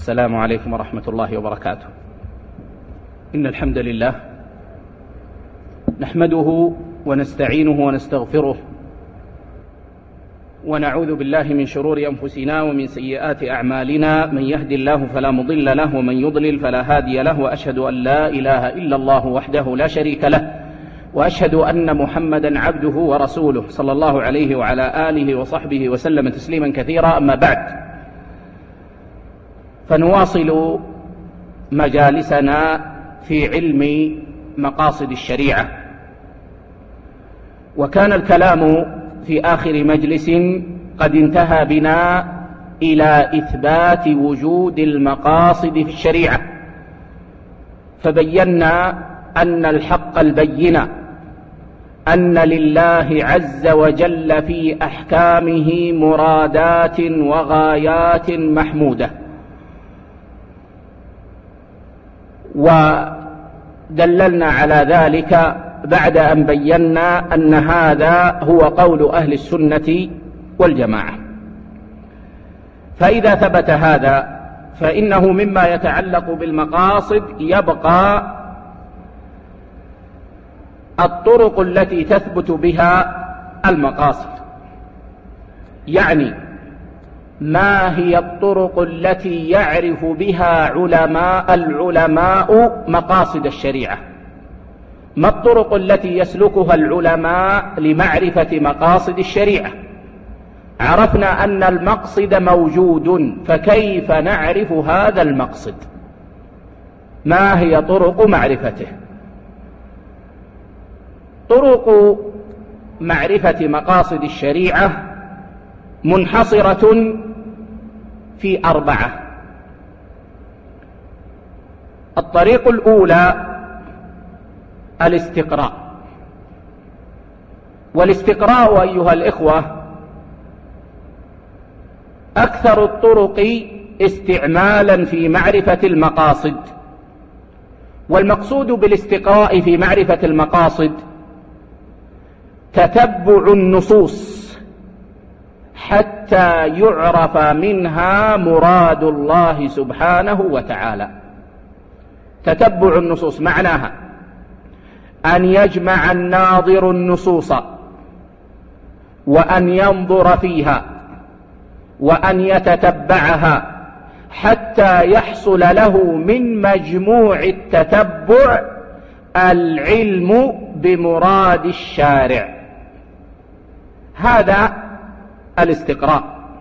السلام عليكم ورحمة الله وبركاته. إن الحمد لله نحمده ونستعينه ونستغفره ونعوذ بالله من شرور أنفسنا ومن سيئات أعمالنا، من يهد الله فلا مضل له ومن يضلل فلا هادي له، وأشهد أن لا إله إلا الله وحده لا شريك له، وأشهد أن محمدا عبده ورسوله صلى الله عليه وعلى آله وصحبه وسلم تسليما كثيرا. أما بعد، فنواصل مجالسنا في علم مقاصد الشريعة، وكان الكلام في آخر مجلس قد انتهى بنا إلى إثبات وجود المقاصد في الشريعة، فبينا أن الحق البين أن لله عز وجل في أحكامه مرادات وغايات محمودة، ودللنا على ذلك بعد أن بينا أن هذا هو قول أهل السنة والجماعة. فإذا ثبت هذا فإنه مما يتعلق بالمقاصد يبقى الطرق التي تثبت بها المقاصد، يعني ما هي الطرق التي يعرف بها العلماء مقاصد الشريعة؟ ما الطرق التي يسلكها العلماء لمعرفة مقاصد الشريعة؟ عرفنا أن المقصد موجود، فكيف نعرف هذا المقصد؟ ما هي طرق معرفته؟ طرق معرفة مقاصد الشريعة منحصرة في 4. الطريق الأولى الاستقراء، والاستقراء أيها الإخوة أكثر الطرق استعمالا في معرفة المقاصد. والمقصود بالاستقراء في معرفة المقاصد تتبع النصوص حتى يعرف منها مراد الله سبحانه وتعالى. تتبع النصوص معناها أن يجمع الناظر النصوص وأن ينظر فيها وأن يتتبعها حتى يحصل له من مجموع التتبع العلم بمراد الشارع. هذا الاستقراء.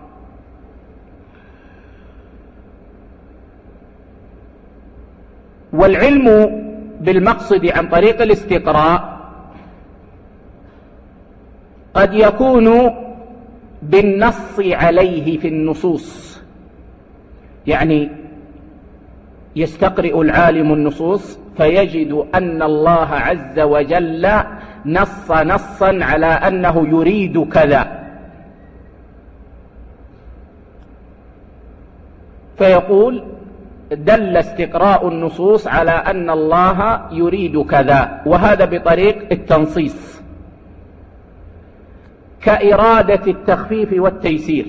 والعلم بالمقصد عن طريق الاستقراء قد يكون بالنص عليه في النصوص، يعني يستقرئ العالم النصوص فيجد أن الله عز وجل نصا على أنه يريد كذا، فيقول دل استقراء النصوص على أن الله يريد كذا، وهذا بطريق التنصيص، كإرادة التخفيف والتيسير.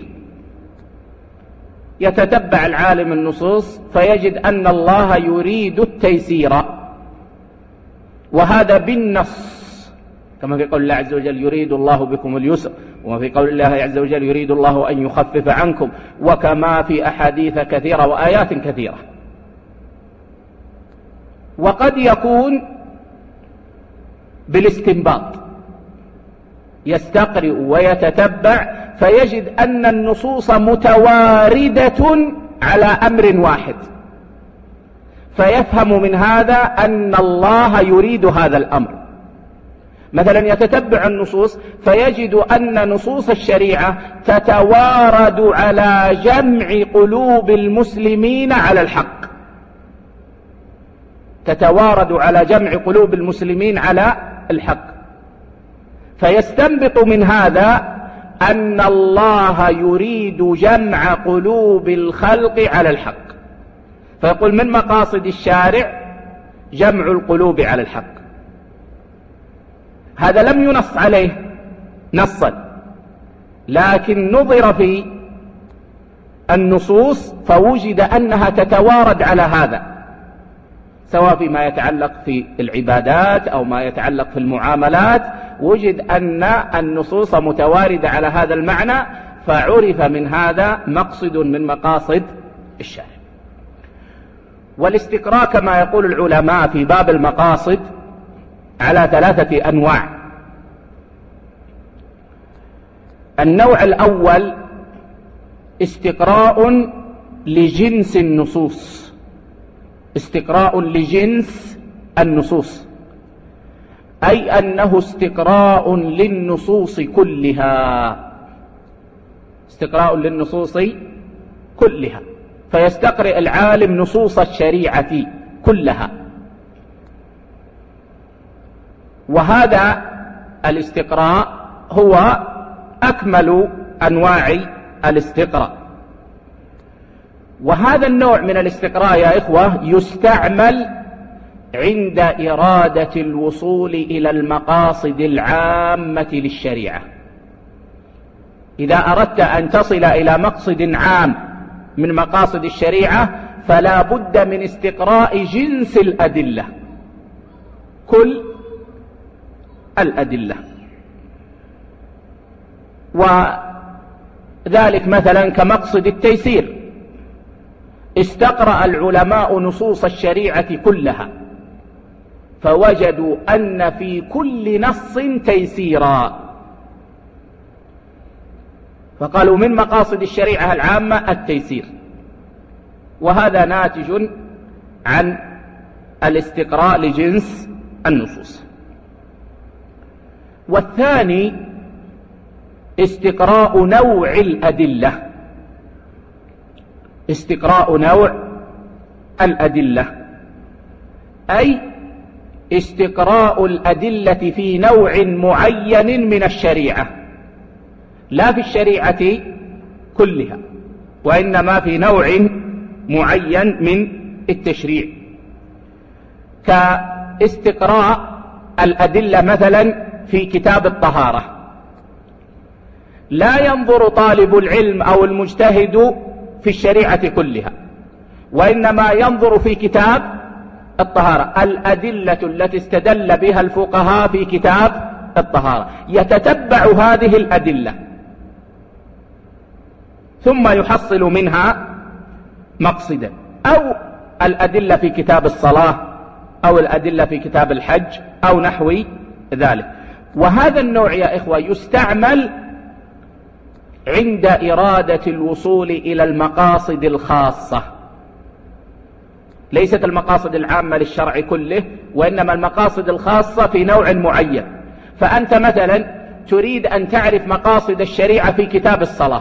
يتتبع العالم النصوص فيجد أن الله يريد التيسير، وهذا بالنص، كما في قول الله عز وجل يريد الله بكم اليسر، وما في قول الله عز وجل يريد الله أن يخفف عنكم، وكما في أحاديث كثيرة وآيات كثيرة. وقد يكون بالاستنباط، يستقرئ ويتتبع فيجد أن النصوص متواردة على أمر واحد، فيفهم من هذا أن الله يريد هذا الأمر. مثلا يتتبع النصوص فيجد أن نصوص الشريعة تتوارد على جمع قلوب المسلمين على الحق، تتوارد على جمع قلوب المسلمين على الحق، فيستنبط من هذا أن الله يريد جمع قلوب الخلق على الحق، فيقول من مقاصد الشارع جمع القلوب على الحق. هذا لم ينص عليه نصا، لكن نظر في النصوص فوجد أنها تتوارد على هذا، سواء فيما يتعلق في العبادات أو ما يتعلق في المعاملات، وجد أن النصوص متواردة على هذا المعنى، فعرف من هذا مقصد من مقاصد الشارع. والاستقراء كما يقول العلماء في باب المقاصد على 3 أنواع. النوع الأول استقراء لجنس النصوص، استقراء لجنس النصوص، أي أنه استقراء للنصوص كلها، استقراء للنصوص كلها، فيستقرئ العالم نصوص الشريعة كلها. وهذا الاستقراء هو أكمل أنواع الاستقراء. وهذا النوع من الاستقراء يا إخوة يستعمل عند إرادة الوصول إلى المقاصد العامة للشريعة. إذا أردت أن تصل إلى مقصد عام من مقاصد الشريعة فلا بد من استقراء جنس الأدلة، كل الأدلة. وذلك مثلا كمقصد التيسير، استقرأ العلماء نصوص الشريعة كلها فوجدوا أن في كل نص تيسيرا، فقالوا من مقاصد الشريعة العامة التيسير، وهذا ناتج عن الاستقراء لجنس النصوص. والثاني استقراء نوع الأدلة، استقراء نوع الأدلة، أي استقراء الأدلة في نوع معين من الشريعة، لا في الشريعة كلها، وإنما في نوع معين من التشريع، كاستقراء الأدلة مثلا في كتاب الطهارة. لا ينظر طالب العلم أو المجتهد في الشريعة كلها، وإنما ينظر في كتاب الطهارة الأدلة التي استدل بها الفقهاء في كتاب الطهارة، يتتبع هذه الأدلة ثم يحصل منها مقصدا، أو الأدلة في كتاب الصلاة أو الأدلة في كتاب الحج أو نحو ذلك. وهذا النوع يا إخوة يستعمل عند إرادة الوصول إلى المقاصد الخاصة، ليست المقاصد العامة للشرع كله، وإنما المقاصد الخاصة في نوع معين. فأنت مثلا تريد أن تعرف مقاصد الشريعة في كتاب الصلاة،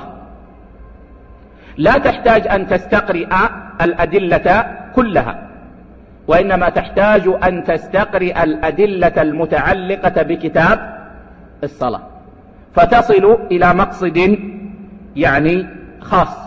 لا تحتاج أن تستقرئ الأدلة كلها، وإنما تحتاج أن تستقرئ الأدلة المتعلقة بكتاب الصلاة، فتصل إلى مقصد يعني خاص،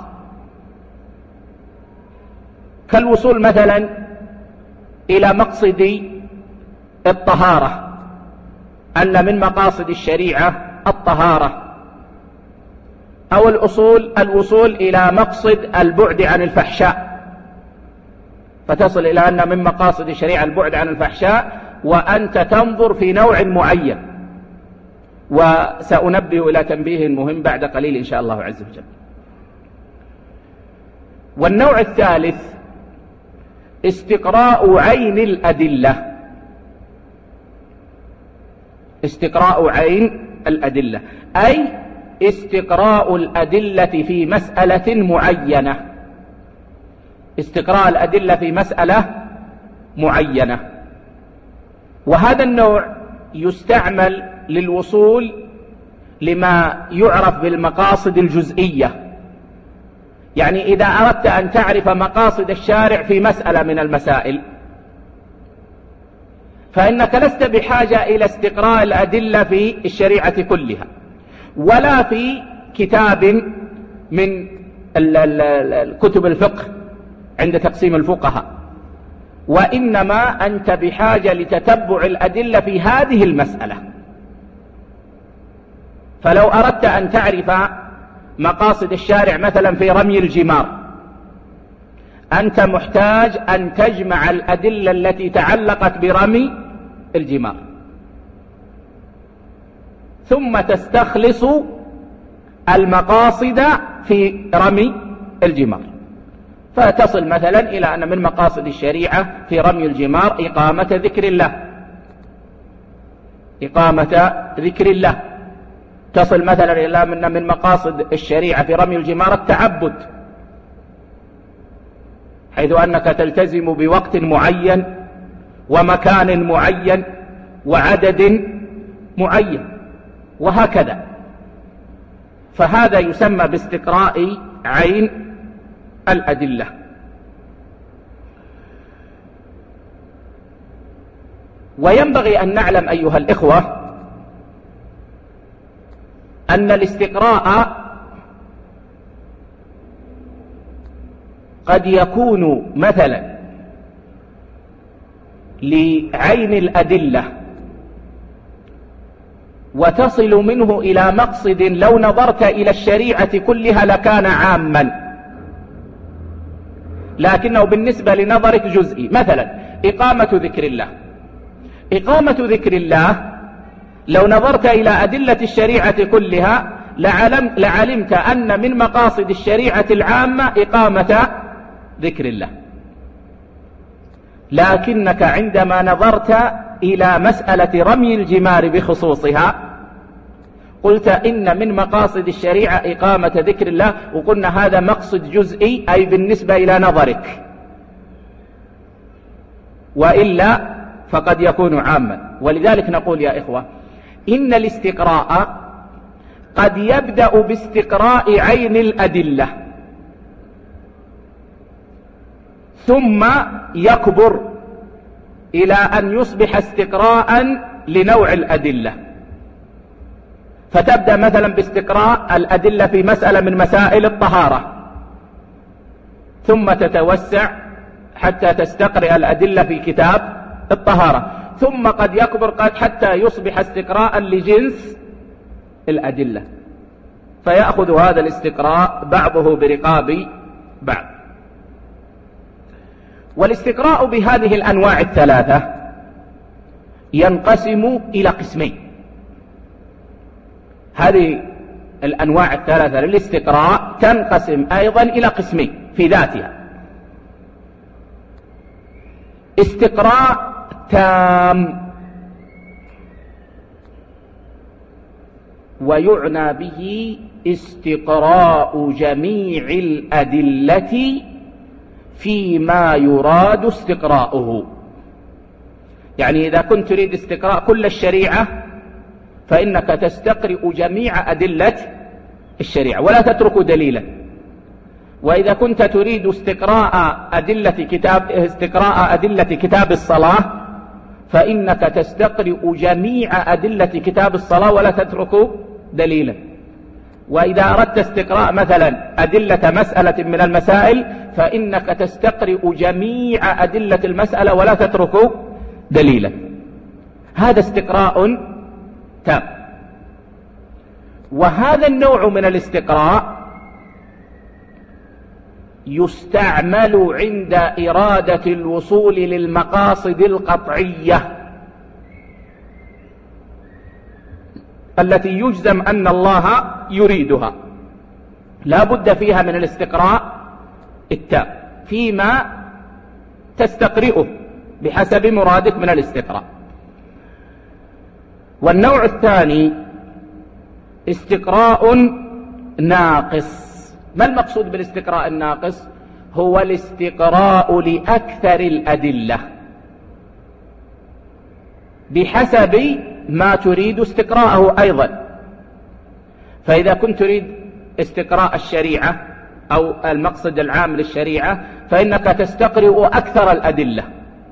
كالوصول مثلا إلى مقصد الطهارة، أن من مقاصد الشريعة الطهارة، أو الوصول إلى مقصد البعد عن الفحشاء، فتصل إلى أن من مقاصد الشريعة البعد عن الفحشاء، وأنت تنظر في نوع معين. وسأنبه إلى تنبيه مهم بعد قليل إن شاء الله عز وجل. والنوع الثالث استقراء عين الأدلة، استقراء عين الأدلة، أي استقراء الأدلة في مسألة معينة، استقراء الأدلة في مسألة معينة. وهذا النوع يستعمل للوصول لما يعرف بالمقاصد الجزئية، يعني إذا أردت أن تعرف مقاصد الشارع في مسألة من المسائل فإنك لست بحاجة إلى استقراء الأدلة في الشريعة كلها، ولا في كتاب من كتب الفقه عند تقسيم الفقهاء، وإنما أنت بحاجة لتتبع الأدلة في هذه المسألة. فلو أردت أن تعرف مقاصد الشارع مثلا في رمي الجمار، أنت محتاج أن تجمع الأدلة التي تعلقت برمي الجمار، ثم تستخلص المقاصد في رمي الجمار، فتصل مثلا إلى أن من مقاصد الشريعة في رمي الجمار إقامة ذكر الله، إقامة ذكر الله. تصل مثلا إلى أن من مقاصد الشريعة في رمي الجمار التعبد، حيث أنك تلتزم بوقت معين ومكان معين وعدد معين وهكذا. فهذا يسمى باستقراء عين الأدلة. وينبغي أن نعلم أيها الإخوة أن الاستقراء قد يكون مثلا لعين الأدلة وتصل منه إلى مقصد لو نظرت إلى الشريعة كلها لكان عاما، لكنه بالنسبة لنظرك جزئي. مثلا إقامة ذكر الله، إقامة ذكر الله لو نظرت إلى أدلة الشريعة كلها لعلمت أن من مقاصد الشريعة العامة إقامة ذكر الله، لكنك عندما نظرت إلى مسألة رمي الجمار بخصوصها قلت إن من مقاصد الشريعة إقامة ذكر الله، وقلنا هذا مقصد جزئي أي بالنسبة إلى نظرك، وإلا فقد يكون عاما. ولذلك نقول يا إخوة إن الاستقراء قد يبدأ باستقراء عين الأدلة ثم يكبر إلى أن يصبح استقراء لنوع الأدلة، فتبدأ مثلا باستقراء الأدلة في مسألة من مسائل الطهارة، ثم تتوسع حتى تستقرئ الأدلة في كتاب الطهارة، ثم قد يكبر حتى يصبح استقراء لجنس الأدلة، فيأخذ هذا الاستقراء بعضه برقاب بعض. والاستقراء بهذه الأنواع الثلاثة ينقسم إلى قسمين. هذه الأنواع الثلاثة للاستقراء تنقسم أيضا إلى قسمين في ذاتها: استقراء تام، ويعنى به استقراء جميع الأدلة فيما يراد استقراؤه. يعني إذا كنت تريد استقراء كل الشريعة فإنك تستقرئ جميع أدلة الشريعة ولا تترك دليلا. وإذا كنت تريد استقراء أدلة كتاب الصلاة فإنك تستقرئ جميع أدلة كتاب الصلاة ولا تترك دليلا. وإذا أردت استقراء مثلا أدلة مسألة من المسائل فإنك تستقرئ جميع أدلة المسألة ولا تترك دليلا. هذا استقراء تام. وهذا النوع من الاستقراء يستعمل عند إرادة الوصول للمقاصد القطعية التي يجزم أن الله يريدها، لا بد فيها من الاستقراء التام فيما تستقرئه بحسب مرادك من الاستقراء. والنوع الثاني استقراء ناقص. ما المقصود بالاستقراء الناقص؟ هو الاستقراء لأكثر الأدلة بحسب ما تريد استقراءه أيضا. فإذا كنت تريد استقراء الشريعة أو المقصد العام للشريعة فإنك تستقرئ أكثر الأدلة،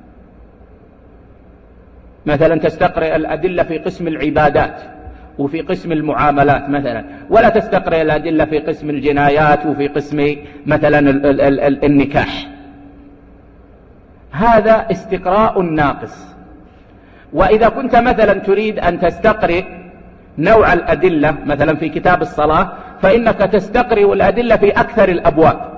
مثلا تستقرئ الأدلة في قسم العبادات وفي قسم المعاملات مثلا، ولا تستقرئ الأدلة في قسم الجنايات وفي قسم مثلا النكاح. هذا استقراء ناقص. وإذا كنت مثلا تريد أن تستقرئ نوع الأدلة مثلا في كتاب الصلاة فإنك تستقرئ الأدلة في أكثر الأبواب،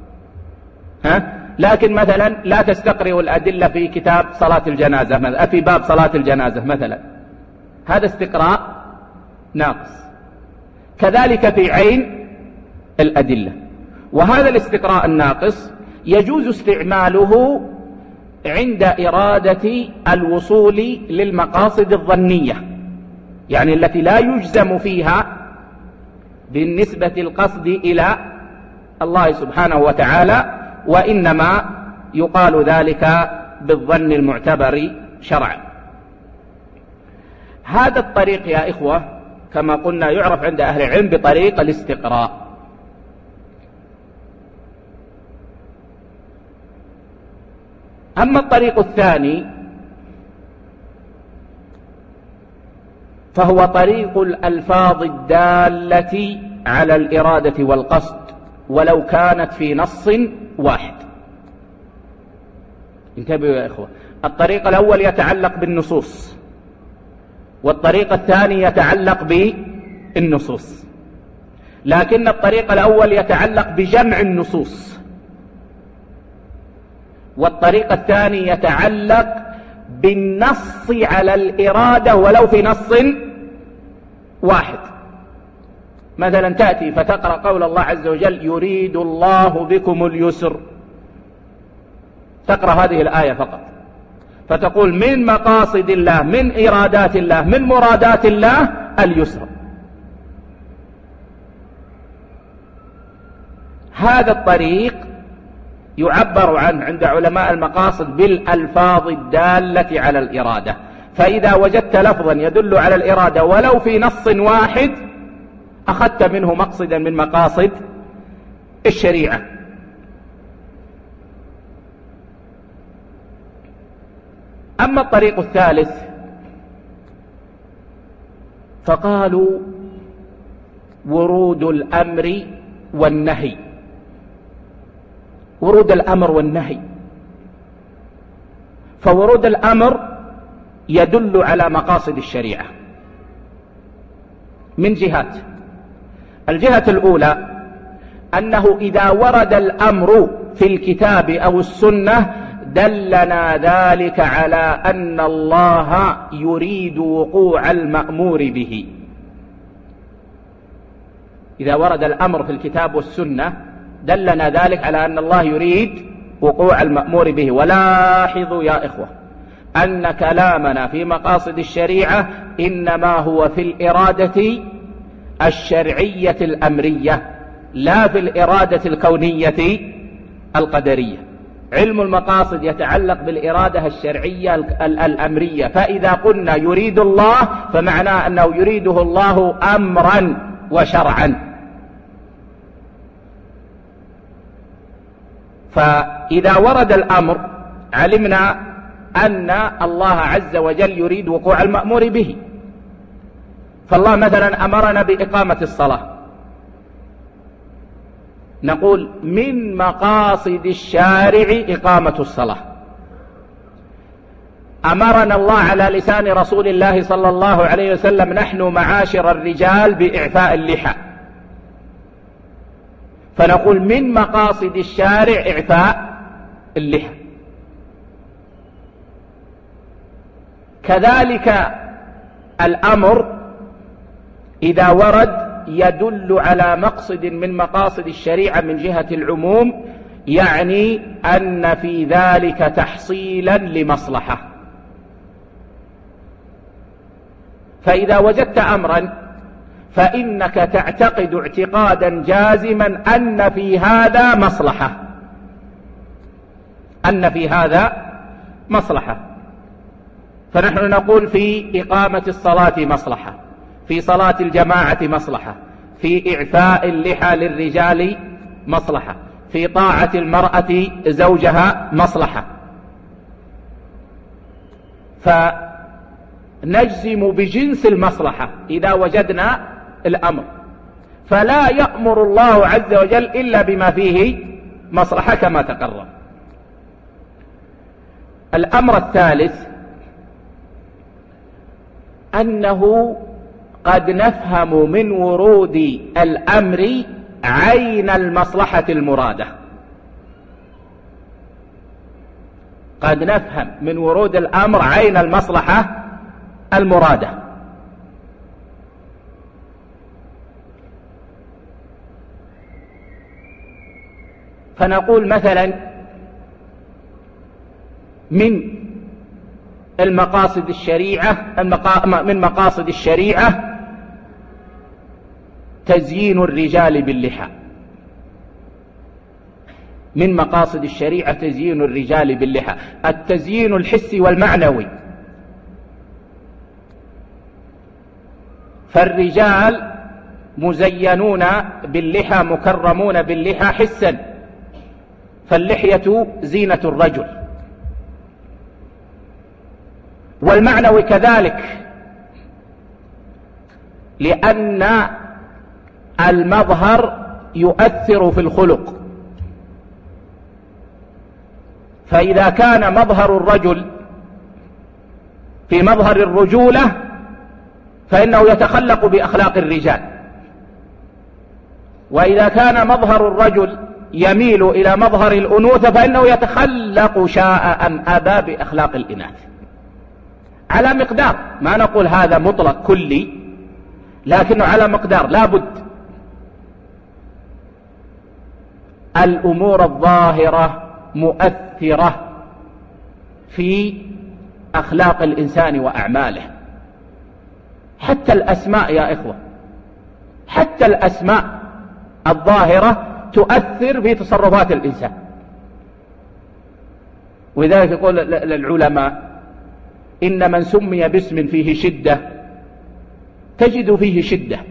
لكن مثلا لا تستقرئ الأدلة في كتاب صلاة الجنازة، في باب صلاة الجنازة مثلا، هذا استقراء ناقص. كذلك في عين الأدلة. وهذا الاستقراء الناقص يجوز استعماله عند إرادة الوصول للمقاصد الظنية، يعني التي لا يجزم فيها بالنسبة القصد إلى الله سبحانه وتعالى، وإنما يقال ذلك بالظن المعتبر شرعا. هذا الطريق يا إخوة كما قلنا يعرف عند أهل العلم بطريق الاستقراء. أما الطريق الثاني فهو طريق الألفاظ الدالة على الإرادة والقصد ولو كانت في نص واحد. انتبهوا يا إخوة، الطريق الأول يتعلق بالنصوص، والطريق الثاني يتعلق بالنصوص، لكن الطريق الأول يتعلق بجمع النصوص، والطريق الثاني يتعلق بالنص على الإرادة ولو في نص واحد. مثلا تأتي فتقرأ قول الله عز وجل يريد الله بكم اليسر، تقرأ هذه الآية فقط، فتقول من مقاصد الله، من إرادات الله، من مرادات الله اليسر. هذا الطريق يعبر عنه عند علماء المقاصد بالألفاظ الدالة على الإرادة. فإذا وجدت لفظا يدل على الإرادة ولو في نص واحد أخذت منه مقصدا من مقاصد الشريعة. أما الطريق الثالث فقالوا ورود الأمر والنهي، ورود الأمر والنهي. فورود الأمر يدل على مقاصد الشريعة من جهات. الجهة الأولى أنه إذا ورد الأمر في الكتاب أو السنة دلنا ذلك على أن الله يريد وقوع المأمور به. إذا ورد الأمر في الكتاب والسنة دلنا ذلك على أن الله يريد وقوع المأمور به. ولاحظوا يا إخوة أن كلامنا في مقاصد الشريعة إنما هو في الإرادة الشرعية الأمرية لا في الإرادة الكونية القدرية. علم المقاصد يتعلق بالإرادة الشرعية الأمرية، فإذا قلنا يريد الله فمعناه أنه يريده الله أمرا وشرعا. فإذا ورد الأمر علمنا أن الله عز وجل يريد وقوع المأمور به. فالله مثلا أمرنا بإقامة الصلاة، نقول من مقاصد الشارع إقامة الصلاة. أمرنا الله على لسان رسول الله صلى الله عليه وسلم نحن معاشر الرجال بإعفاء اللحى، فنقول من مقاصد الشارع إعفاء اللحى. كذلك الأمر إذا ورد يدل على مقصد من مقاصد الشريعة من جهة العموم، يعني أن في ذلك تحصيلا لمصلحة. فإذا وجدت أمرا فإنك تعتقد اعتقادا جازما أن في هذا مصلحة، أن في هذا مصلحة. فنحن نقول في إقامة الصلاة مصلحة، في صلاة الجماعة مصلحة، في إعفاء اللحى للرجال مصلحة، في طاعة المرأة زوجها مصلحة. فنجزم بجنس المصلحة إذا وجدنا الأمر، فلا يأمر الله عز وجل إلا بما فيه مصلحة كما تقرر. الأمر الثالث أنه قد نفهم من ورود الأمر عين المصلحة المرادة. قد نفهم من ورود الأمر عين المصلحة المرادة. فنقول مثلا من المقاصد الشريعة من مقاصد الشريعة تزيين الرجال باللحى. من مقاصد الشريعة تزيين الرجال باللحى، التزيين الحسي والمعنوي. فالرجال مزينون باللحى مكرمون باللحى حسا، فاللحية زينة الرجل. والمعنوي كذلك، لأن المظهر يؤثر في الخلق. فإذا كان مظهر الرجل في مظهر الرجولة فإنه يتخلق بأخلاق الرجال، وإذا كان مظهر الرجل يميل إلى مظهر الأنوثة فإنه يتخلق شاء أم أبى بأخلاق الإناث، على مقدار. ما نقول هذا مطلق كلي، لكنه على مقدار. لا بد الأمور الظاهرة مؤثرة في أخلاق الإنسان وأعماله. حتى الأسماء يا إخوة، حتى الأسماء الظاهرة تؤثر في تصرفات الإنسان. ولذلك يقول العلماء إن من سمي باسم فيه شدة تجد فيه شدة،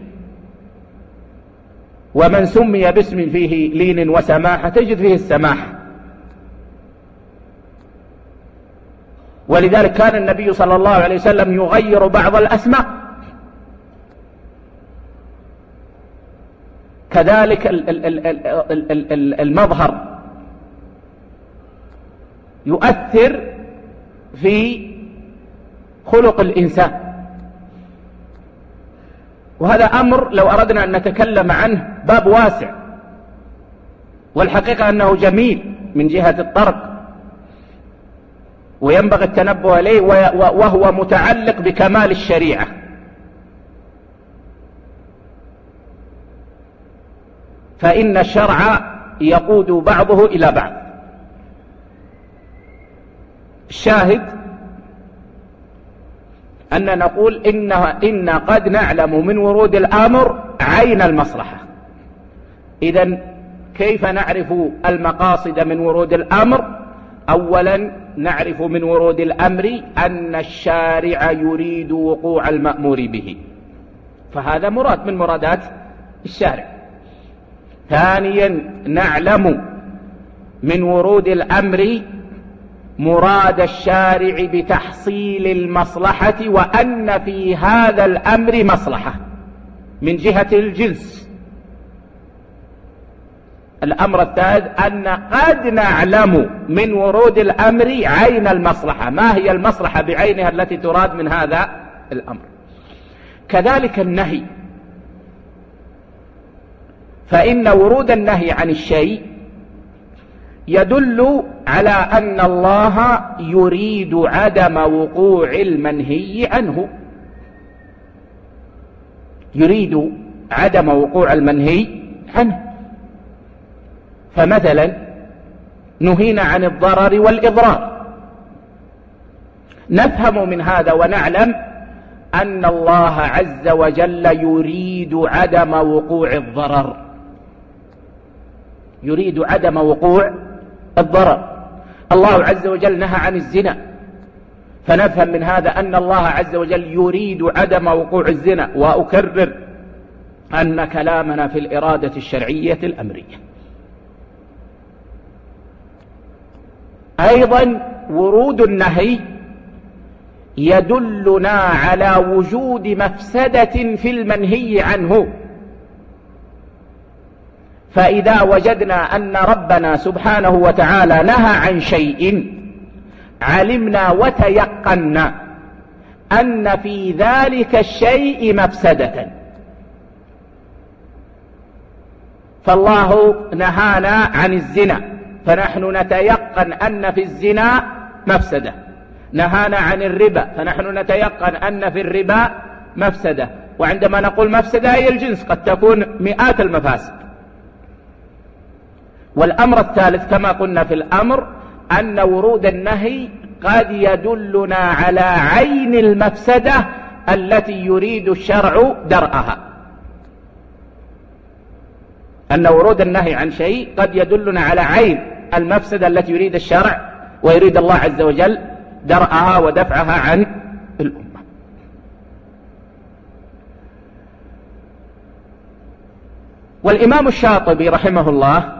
ومن سمي باسم فيه لين وسماحة تجد فيه السماحة. ولذلك كان النبي صلى الله عليه وسلم يغير بعض الأسماء. كذلك المظهر يؤثر في خلق الإنسان، وهذا أمر لو أردنا أن نتكلم عنه باب واسع، والحقيقة أنه جميل من جهة الطرق وينبغي التنبه إليه، وهو متعلق بكمال الشريعة. فإن الشرع يقود بعضه إلى بعض. الشاهد أن نقول إن قد نعلم من ورود الأمر عين المصلحة. إذن كيف نعرف المقاصد من ورود الأمر؟ أولا نعرف من ورود الأمر أن الشارع يريد وقوع المأمور به، فهذا مراد من مرادات الشارع. ثانيا نعلم من ورود الأمر مراد الشارع بتحصيل المصلحة، وأن في هذا الأمر مصلحة من جهة الجنس. الأمر الثالث أن قد نعلم من ورود الأمر عين المصلحة، ما هي المصلحة بعينها التي تراد من هذا الأمر. كذلك النهي، فإن ورود النهي عن الشيء يدل على أن الله يريد عدم وقوع المنهي عنه، يريد عدم وقوع المنهي عنه. فمثلا نهينا عن الضرر والإضرار، نفهم من هذا ونعلم أن الله عز وجل يريد عدم وقوع الضرر، يريد عدم وقوع الضرر. الله عز وجل نهى عن الزنا، فنفهم من هذا أن الله عز وجل يريد عدم وقوع الزنا. وأكرر أن كلامنا في الإرادة الشرعية الأمرية. أيضا ورود النهي يدلنا على وجود مفسدة في المنهي عنه. فإذا وجدنا أن ربنا سبحانه وتعالى نهى عن شيء علمنا وتيقنا أن في ذلك الشيء مفسدة. فالله نهانا عن الزنا، فنحن نتيقن أن في الزنا مفسدة. نهانا عن الربا، فنحن نتيقن أن في الربا مفسدة. وعندما نقول مفسدة هي الجنس، قد تكون مئات المفاسد. والأمر الثالث كما قلنا في الأمر أن ورود النهي قد يدلنا على عين المفسدة التي يريد الشرع درءها. أن ورود النهي عن شيء قد يدلنا على عين المفسدة التي يريد الشرع ويريد الله عز وجل درءها ودفعها عن الأمة. والإمام الشاطبي رحمه الله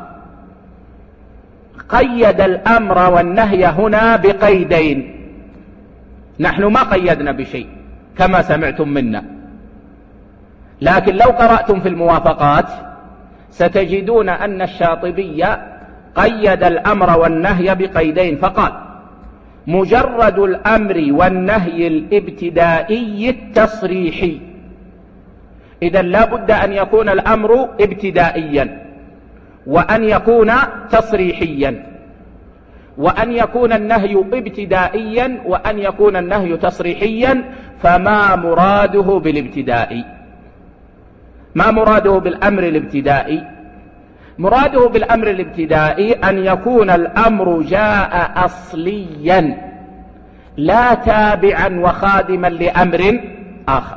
قيد الأمر والنهي هنا بقيدين. نحن ما قيدنا بشيء كما سمعتم منا، لكن لو قرأتم في الموافقات ستجدون أن الشاطبي قيد الأمر والنهي بقيدين، فقال: مجرد الأمر والنهي الابتدائي التصريحي. إذن لا بد أن يكون الأمر ابتدائيا، وأن يكون تصريحيا، وأن يكون النهي ابتدائيا، وأن يكون النهي تصريحيا. فما مراده بالابتدائي؟ ما مراده بالأمر الابتدائي؟ مراده بالأمر الابتدائي أن يكون الأمر جاء أصليا لا تابعا وخادما لأمر آخر،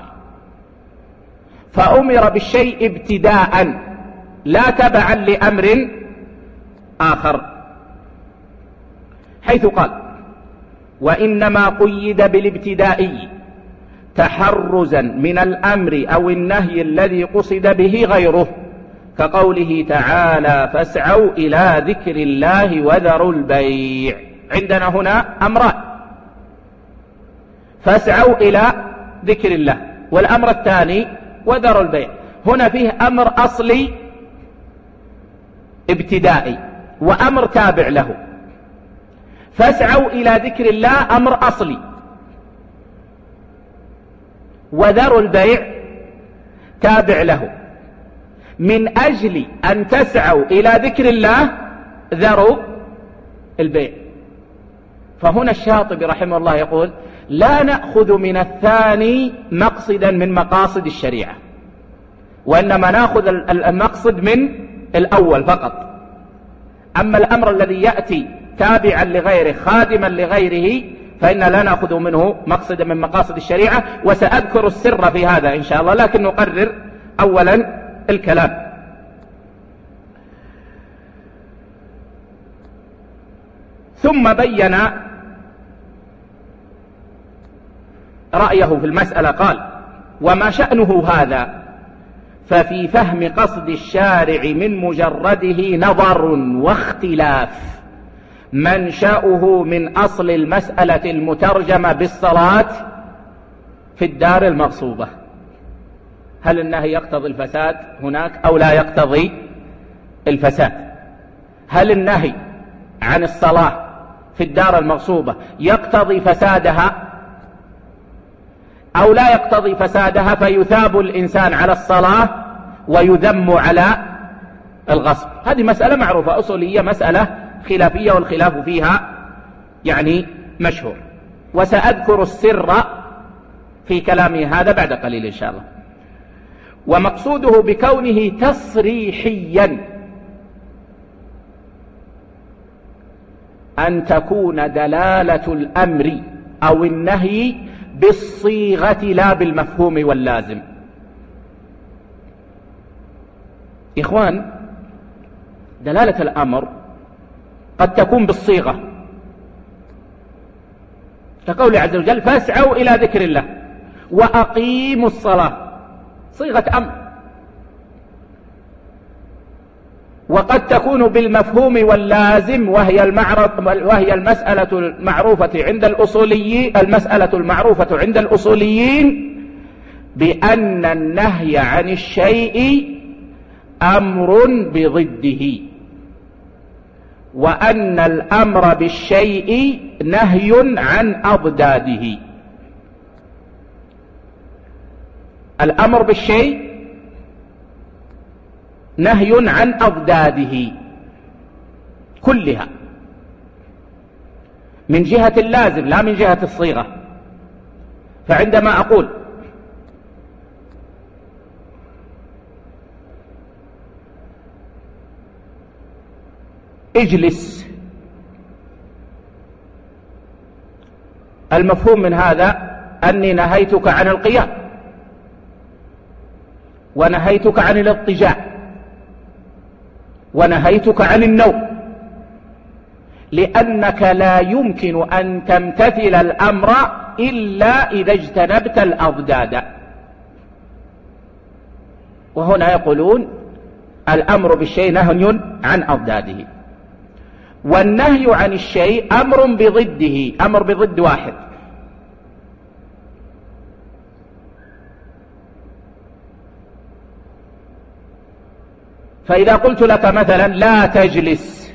فأمر بالشيء ابتداء لا تبعا لأمر آخر، حيث قال: وإنما قيد بالابتدائي تحرزا من الأمر أو النهي الذي قصد به غيره، كقوله تعالى: فاسعوا إلى ذكر الله وذروا البيع. عندنا هنا أمران: فاسعوا إلى ذكر الله، والأمر الثاني وذروا البيع. هنا فيه أمر أصلي ابتدائي وأمر تابع له. فاسعوا إلى ذكر الله أمر أصلي، وذروا البيع تابع له. من أجل أن تسعوا إلى ذكر الله ذروا البيع. فهنا الشاطبي رحمه الله يقول: لا نأخذ من الثاني مقصدا من مقاصد الشريعة، وإنما نأخذ المقصد من الأول فقط. أما الأمر الذي يأتي تابعا لغيره خادما لغيره فإن لا نأخذ منه مقصدا من مقاصد الشريعة، وسأذكر السر في هذا إن شاء الله، لكن نقرر أولا الكلام. ثم بين رأيه في المسألة، قال: وما شأنه هذا ففي فهم قصد الشارع من مجرده نظر واختلاف، منشأه من أصل المسألة المترجمة بالصلاة في الدار المغصوبة. هل النهي يقتضي الفساد هناك أو لا يقتضي الفساد؟ هل النهي عن الصلاة في الدار المغصوبة يقتضي فسادها أو لا يقتضي فسادها، فيثاب الإنسان على الصلاة ويذم على الغصب؟ هذه مسألة معروفة أصولية، مسألة خلافية، والخلاف فيها يعني مشهور، وسأذكر السر في كلامي هذا بعد قليل إن شاء الله. ومقصوده بكونه تصريحيا أن تكون دلالة الأمر أو النهي بالصيغة لا بالمفهوم واللازم. إخوان، دلالة الأمر قد تكون بالصيغة، كقوله عز وجل: فاسعوا إلى ذكر الله وأقيموا الصلاة، صيغة أمر. وقد تكون بالمفهوم واللازم، وهي المسألة المعروفة عند الأصوليين، المسألة المعروفة عند الأصوليين بأن النهي عن الشيء أمر بضده، وأن الأمر بالشيء نهي عن أضداده. الأمر بالشيء نهي عن أضداده كلها من جهة اللازم لا من جهة الصيغة. فعندما أقول اجلس، المفهوم من هذا أني نهيتك عن القيام ونهيتك عن الاضطجاع ونهيتك عن النوم، لأنك لا يمكن أن تمتثل الأمر إلا إذا اجتنبت الأضداد. وهنا يقولون الأمر بالشيء نهي عن أضداده، والنهي عن الشيء أمر بضده، أمر بضد واحد. فإذا قلت لك مثلا لا تجلس،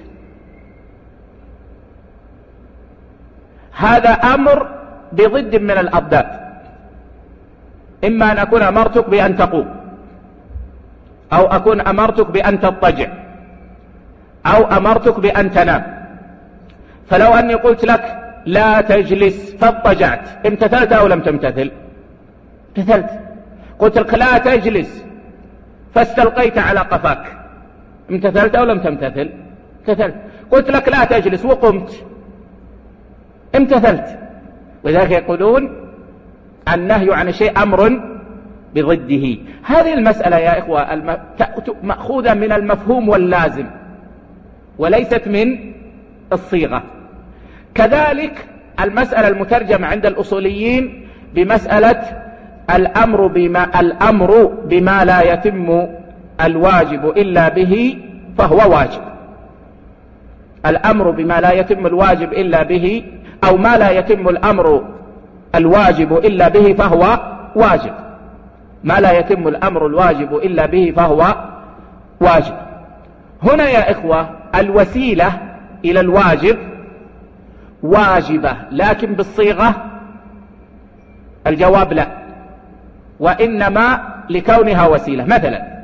هذا أمر بضد من الأضداد، إما أن أكون أمرتك بأن تقوم، أو أكون أمرتك بأن تضطجع، أو أمرتك بأن تنام. فلو أني قلت لك لا تجلس فاضطجعت، امتثلت أو لم تمتثل؟ امتثلت. قلت لك لا تجلس فاستلقيت على قفاك، امتثلت أو لم تمتثل؟ امتثلت. قلت لك لا تجلس وقمت، امتثلت. ولذلك يقولون النهي عن الشيء أمر بضده. هذه المسألة يا إخوة مأخوذة من المفهوم واللازم وليست من الصيغة. كذلك المسألة المترجمة عند الأصوليين بمسألة الأمر بما لا يتم الواجب إلا به فهو واجب. الأمر بما لا يتم الواجب إلا به، أو ما لا يتم الأمر الواجب إلا به فهو واجب. ما لا يتم الأمر الواجب إلا به فهو واجب. هنا يا إخوة الوسيلة إلى الواجب واجبة، لكن بالصيغة الجواب لا، وإنما لكونها وسيلة. مثلا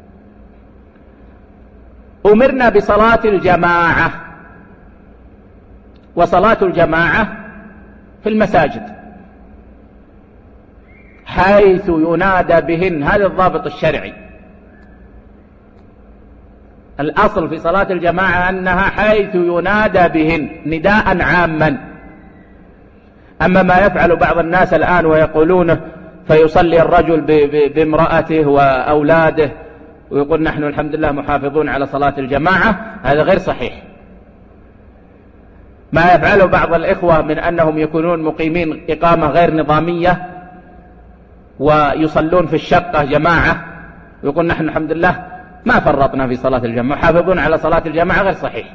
أمرنا بصلاة الجماعة، وصلاة الجماعة في المساجد حيث ينادى بهن، هذا الضابط الشرعي. الأصل في صلاة الجماعة أنها حيث ينادى بهن نداء عاما. أما ما يفعل بعض الناس الآن ويقولونه فيصلي الرجل بامرأته وأولاده ويقول نحن الحمد لله محافظون على صلاة الجماعة، هذا غير صحيح. ما يفعله بعض الإخوة من أنهم يكونون مقيمين إقامة غير نظامية ويصلون في الشقة جماعة ويقول نحن الحمد لله ما فرطنا في صلاة الجماعة محافظون على صلاة الجماعة، غير صحيح.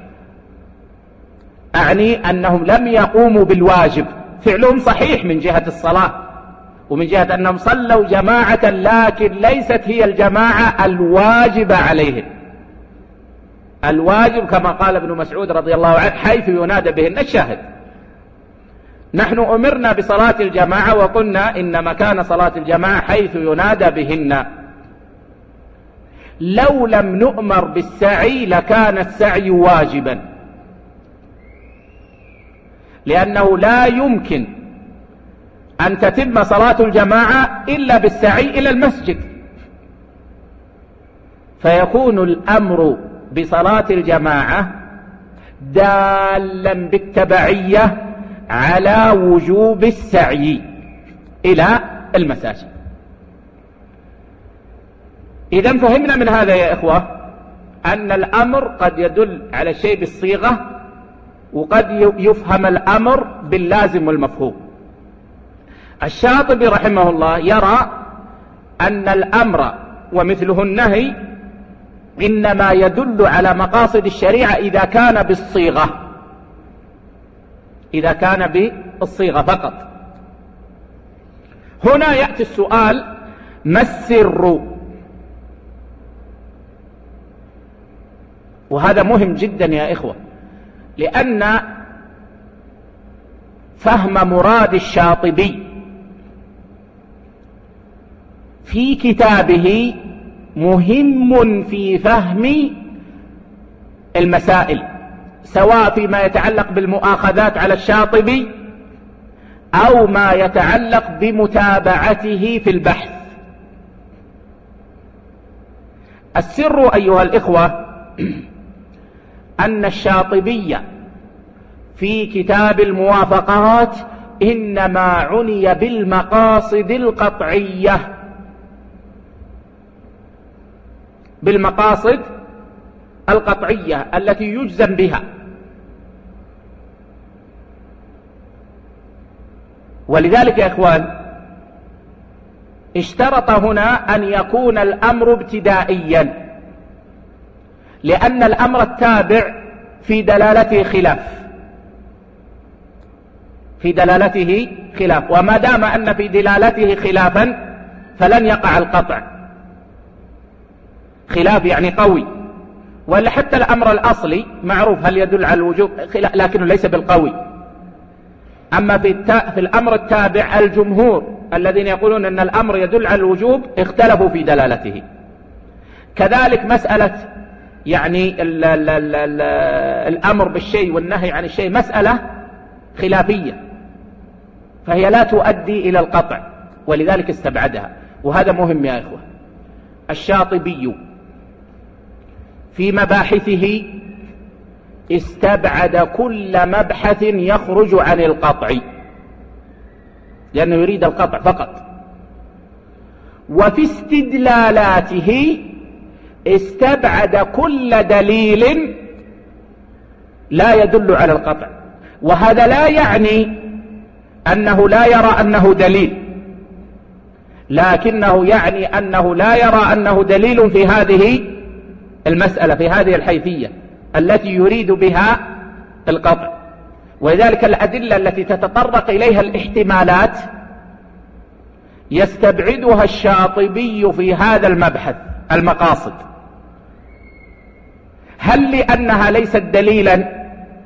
أعني أنهم لم يقوموا بالواجب، فعلهم صحيح من جهة الصلاة ومن جهة أنهم صلوا جماعة، لكن ليست هي الجماعة الواجبة عليهم. الواجب كما قال ابن مسعود رضي الله عنه حيث ينادى بهن. الشاهد نحن أمرنا بصلاة الجماعة وقلنا إن مكان صلاة الجماعة حيث ينادى بهن. لو لم نؤمر بالسعي لكان السعي واجبا، لأنه لا يمكن أن تتم صلاة الجماعة إلا بالسعي إلى المسجد، فيكون الأمر بصلاة الجماعة دالا بالتبعية على وجوب السعي إلى المساجد. إذن فهمنا من هذا يا إخوة أن الأمر قد يدل على الشيء بالصيغة، وقد يفهم الأمر باللازم والمفهوم. الشاطبي رحمه الله يرى أن الأمر ومثله النهي إنما يدل على مقاصد الشريعة إذا كان بالصيغة، إذا كان بالصيغة فقط. هنا يأتي السؤال: ما السر؟ وهذا مهم جدا يا إخوة، لأن فهم مراد الشاطبي في كتابه مهم في فهم المسائل، سواء فيما يتعلق بالمؤاخذات على الشاطبي أو ما يتعلق بمتابعته في البحث. السر أيها الإخوة أن الشاطبي في كتاب الموافقات إنما عني بالمقاصد القطعية، بالمقاصد القطعية التي يجزم بها. ولذلك يا إخوان اشترط هنا أن يكون الأمر ابتدائيا، لأن الأمر التابع في دلالته خلاف، في دلالته خلاف، وما دام أن في دلالته خلافا فلن يقع القطع. خلاف يعني قوي، ولا حتى الأمر الأصلي معروف هل يدل على الوجوب، لكنه ليس بالقوي. أما في الأمر التابع الجمهور الذين يقولون أن الأمر يدل على الوجوب اختلفوا في دلالته. كذلك مسألة يعني الأمر بالشيء والنهي عن الشيء مسألة خلافية، فهي لا تؤدي إلى القطع، ولذلك استبعدها. وهذا مهم يا إخوة. الشاطبي في مباحثه استبعد كل مبحث يخرج عن القطع، لأنه يريد القطع فقط. وفي استدلالاته استبعد كل دليل لا يدل على القطع، وهذا لا يعني أنه لا يرى أنه دليل، لكنه يعني أنه لا يرى أنه دليل في هذه المسألة، في هذه الحيثية التي يريد بها القطع. ولذلك الأدلة التي تتطرق إليها الاحتمالات يستبعدها الشاطبي في هذا المبحث المقاصد. هل لأنها ليست دليلا؟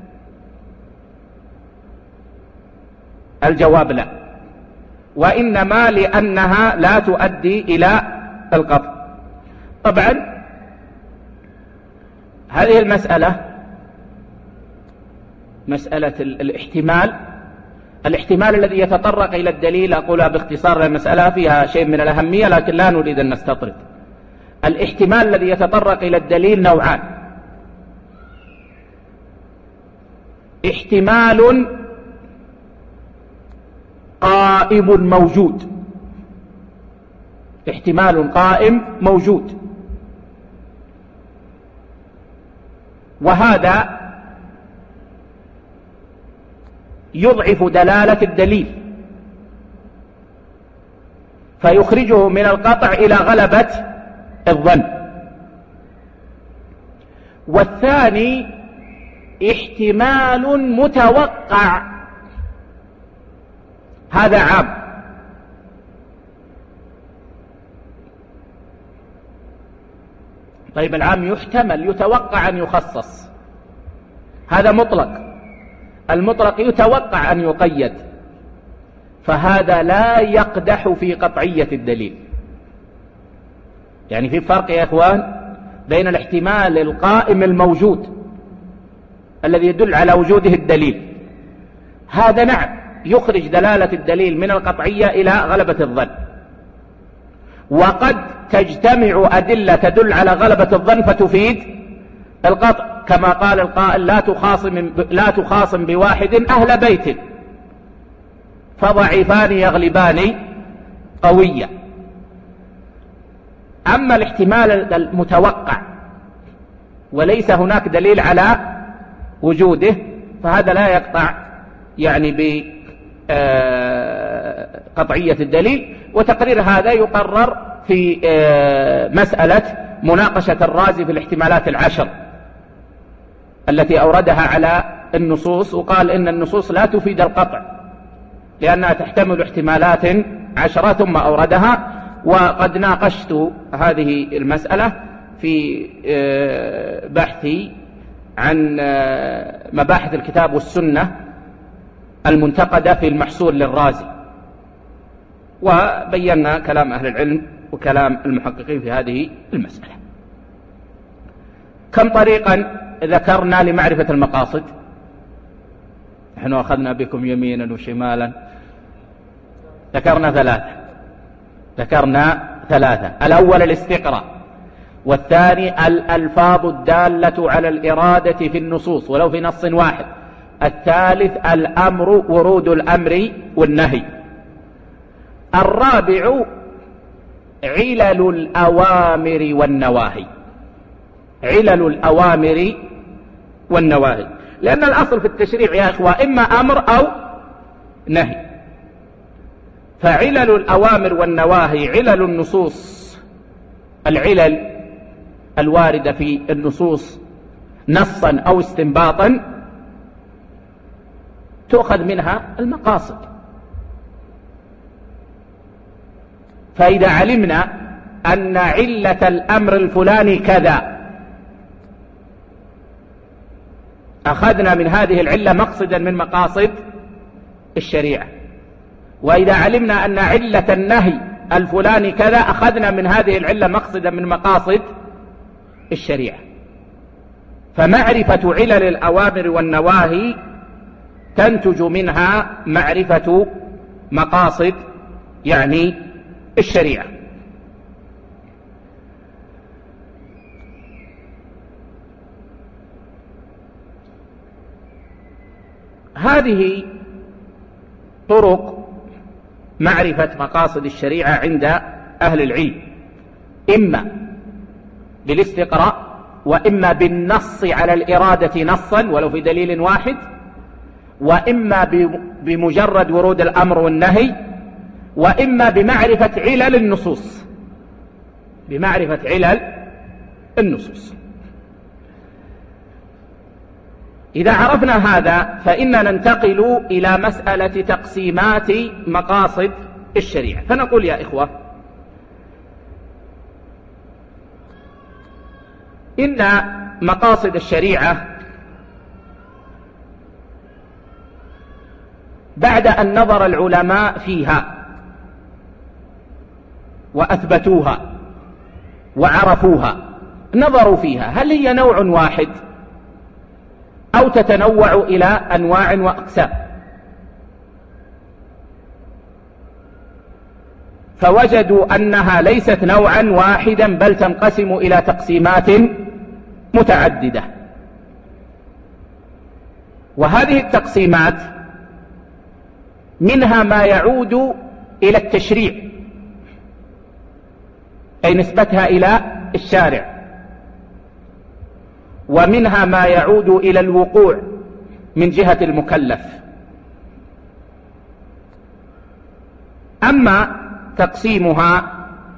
الجواب لا، وإنما لأنها لا تؤدي إلى القطع. طبعا هذه المسألة مسألة الاحتمال الذي يتطرق إلى الدليل، أقولها باختصار المسألة فيها شيء من الأهمية لكن لا نريد أن نستطرد. الاحتمال الذي يتطرق إلى الدليل نوعان: احتمال قائم موجود، احتمال قائم موجود، وهذا يضعف دلالة الدليل فيخرجه من القطع إلى غلبة الظن. والثاني احتمال متوقع، هذا عام، طيب العام يحتمل يتوقع أن يخصص، هذا مطلق، المطلق يتوقع أن يقيد، فهذا لا يقدح في قطعية الدليل. يعني في فرق يا إخوان بين الاحتمال القائم الموجود الذي يدل على وجوده الدليل، هذا نعم يخرج دلالة الدليل من القطعية إلى غلبة الظن، وقد تجتمع أدلة تدل على غلبة الظن فتفيد القطع، كما قال القائل: لا تخاصم بواحد أهل بيت فضعيفان يغلبان قويا. أما الاحتمال المتوقع وليس هناك دليل على وجوده فهذا لا يقطع يعني بقطعية الدليل. وتقرير هذا يقرر في مسألة مناقشة الرازي في الاحتمالات العشر التي أوردها على النصوص، وقال إن النصوص لا تفيد القطع لأنها تحتمل احتمالات عشرة ثم أوردها. وقد ناقشت هذه المسألة في بحثي عن مباحث الكتاب والسنة المنتقدة في المحصول للرازي، وبينا كلام أهل العلم وكلام المحققين في هذه المسألة. كم طريقا ذكرنا لمعرفة المقاصد؟ نحن أخذنا بكم يمينا وشمالا، ذكرنا ثلاثة. الأول الاستقراء، والثاني الألفاظ الدالة على الإرادة في النصوص ولو في نص واحد، الثالث الأمر، ورود الأمر والنهي، الرابع علل الأوامر والنواهي. لأن الأصل في التشريع يا إخوة إما أمر أو نهي، فعلل الأوامر والنواهي علل النصوص، العلل الواردة في النصوص نصا أو استنباطا تؤخذ منها المقاصد. فإذا علمنا أن علة الأمر الفلاني كذا أخذنا من هذه العلة مقصدا من مقاصد الشريعة، وإذا علمنا أن علة النهي الفلاني كذا أخذنا من هذه العلة مقصدا من مقاصد الشريعة. فمعرفة علل الأوامر والنواهي تنتج منها معرفة مقاصد يعني الشريعة. هذه طرق معرفة مقاصد الشريعة عند أهل العلم، إما بالاستقراء، وإما بالنص على الإرادة نصا ولو في دليل واحد، وإما بمجرد ورود الأمر والنهي، وإما بمعرفة علل النصوص. إذا عرفنا هذا فإننا ننتقل إلى مسألة تقسيمات مقاصد الشريعة. فنقول يا إخوة إن مقاصد الشريعة بعد أن نظر العلماء فيها وأثبتوها وعرفوها، نظروا فيها هل هي نوع واحد أو تتنوع إلى أنواع وأقسام، فوجدوا أنها ليست نوعا واحدا بل تنقسم إلى تقسيمات متعددة. وهذه التقسيمات منها ما يعود إلى التشريع أي نسبتها إلى الشارع، ومنها ما يعود إلى الوقوع من جهة المكلف. أما تقسيمها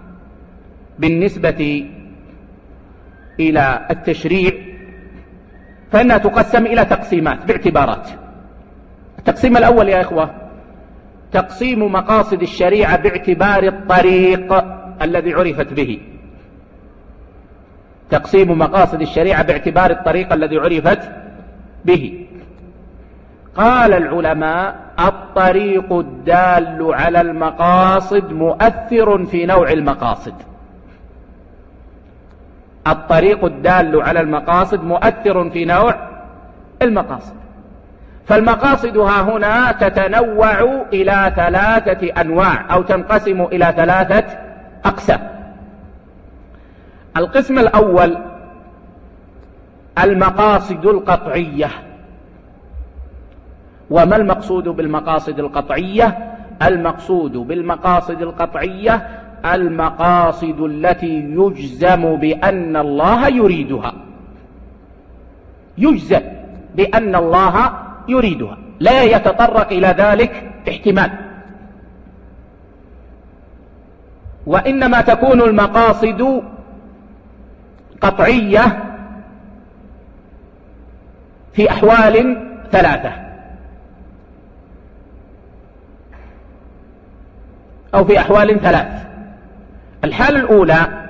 بالنسبة إلى التشريع فإنها تقسم إلى تقسيمات باعتبارات. التقسيم الأول يا إخوة تقسيم مقاصد الشريعة باعتبار الطريق الذي عرفت به. تقسيم مقاصد الشريعة باعتبار الطريق الذي عرفت به. قال العلماء الطريق الدال على المقاصد مؤثر في نوع المقاصد. الطريق الدال على المقاصد مؤثر في نوع المقاصد. فالمقاصد ها هنا تتنوع إلى 3 أنواع أو تنقسم إلى 3 أقسام. القسم الأول المقاصد القطعية. وما المقصود بالمقاصد القطعية؟ المقصود بالمقاصد القطعية المقاصد التي يجزم بأن الله يريدها، يجزم بأن الله يريدها، لا يتطرق إلى ذلك احتمال. وإنما تكون المقاصد قطعية في أحوال 3 أو في أحوال 3. الحالة الأولى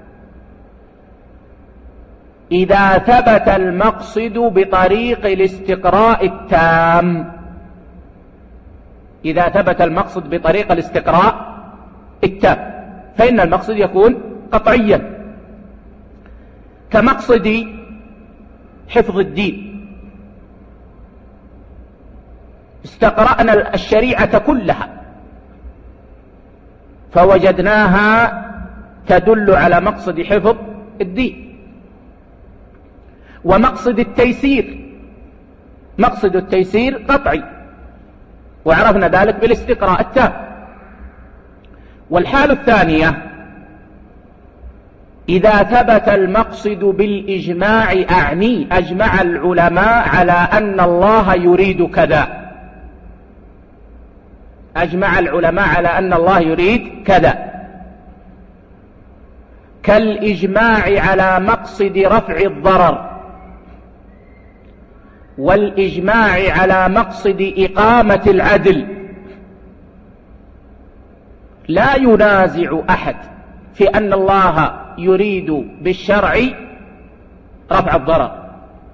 إذا ثبت المقصد بطريق الاستقراء التام. إذا ثبت المقصد بطريق الاستقراء التام فإن المقصد يكون قطعيا، كمقصد حفظ الدين. استقرأنا الشريعة كلها فوجدناها تدل على مقصد حفظ الدين. ومقصد التيسير، مقصد التيسير قطعي، وعرفنا ذلك بالاستقراء التام. والحالة الثانية إذا ثبت المقصد بالإجماع، أعني أجمع العلماء على أن الله يريد كذا، أجمع العلماء على أن الله يريد كذا، كالإجماع على مقصد رفع الضرر، والإجماع على مقصد إقامة العدل. لا ينازع أحد في أن الله يريد بالشرع رفع الضرر،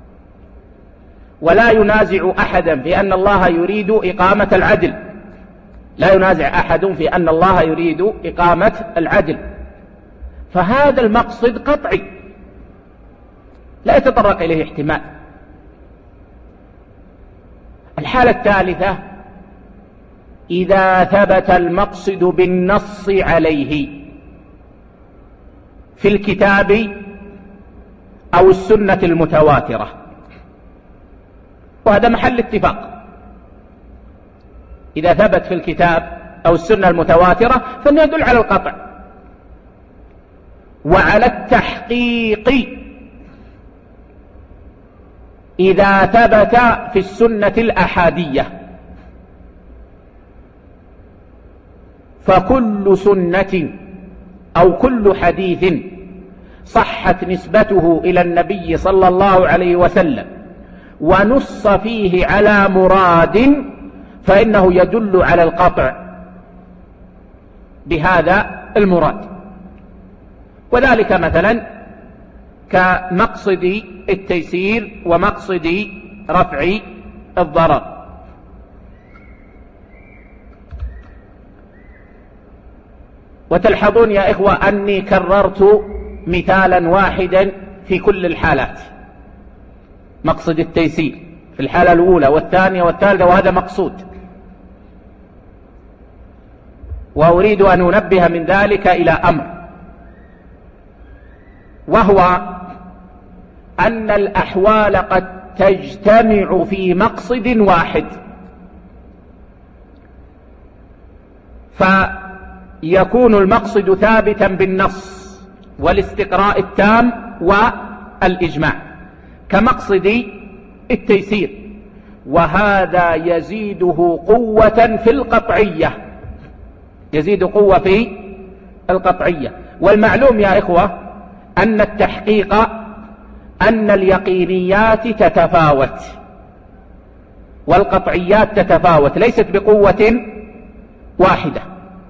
ولا ينازع أحدا في أن الله يريد إقامة العدل، لا ينازع أحد في أن الله يريد إقامة العدل. فهذا المقصد قطعي لا يتطرق إليه احتمال. الحالة الثالثة إذا ثبت المقصد بالنص عليه في الكتاب أو السنة المتواترة، وهذا محل اتفاق. إذا ثبت في الكتاب أو السنة المتواترة فإنه يدل على القطع وعلى التحقيق إذا ثبت في السنة الأحادية. فكل سنة أو كل حديث صحت نسبته إلى النبي صلى الله عليه وسلم ونص فيه على مراد فإنه يدل على القطع بهذا المراد. وذلك مثلا كمقصد التيسير ومقصد رفع الضرر. وتلحظون يا إخوة أني كررت مثالا واحدا في كل الحالات، مقصد التيسير في الحالة الأولى والثانية والثالثة، وهذا مقصود. وأريد أن أنبه من ذلك إلى أمر، وهو أن الأحوال قد تجتمع في مقصد واحد، فيكون المقصد ثابتا بالنص والاستقراء التام والإجماع كمقصد التيسير، وهذا يزيده قوة في القطعية، يزيد قوة في القطعية. والمعلوم يا إخوة أن التحقيق أن اليقينيات تتفاوت والقطعيات تتفاوت، ليست بقوة واحدة،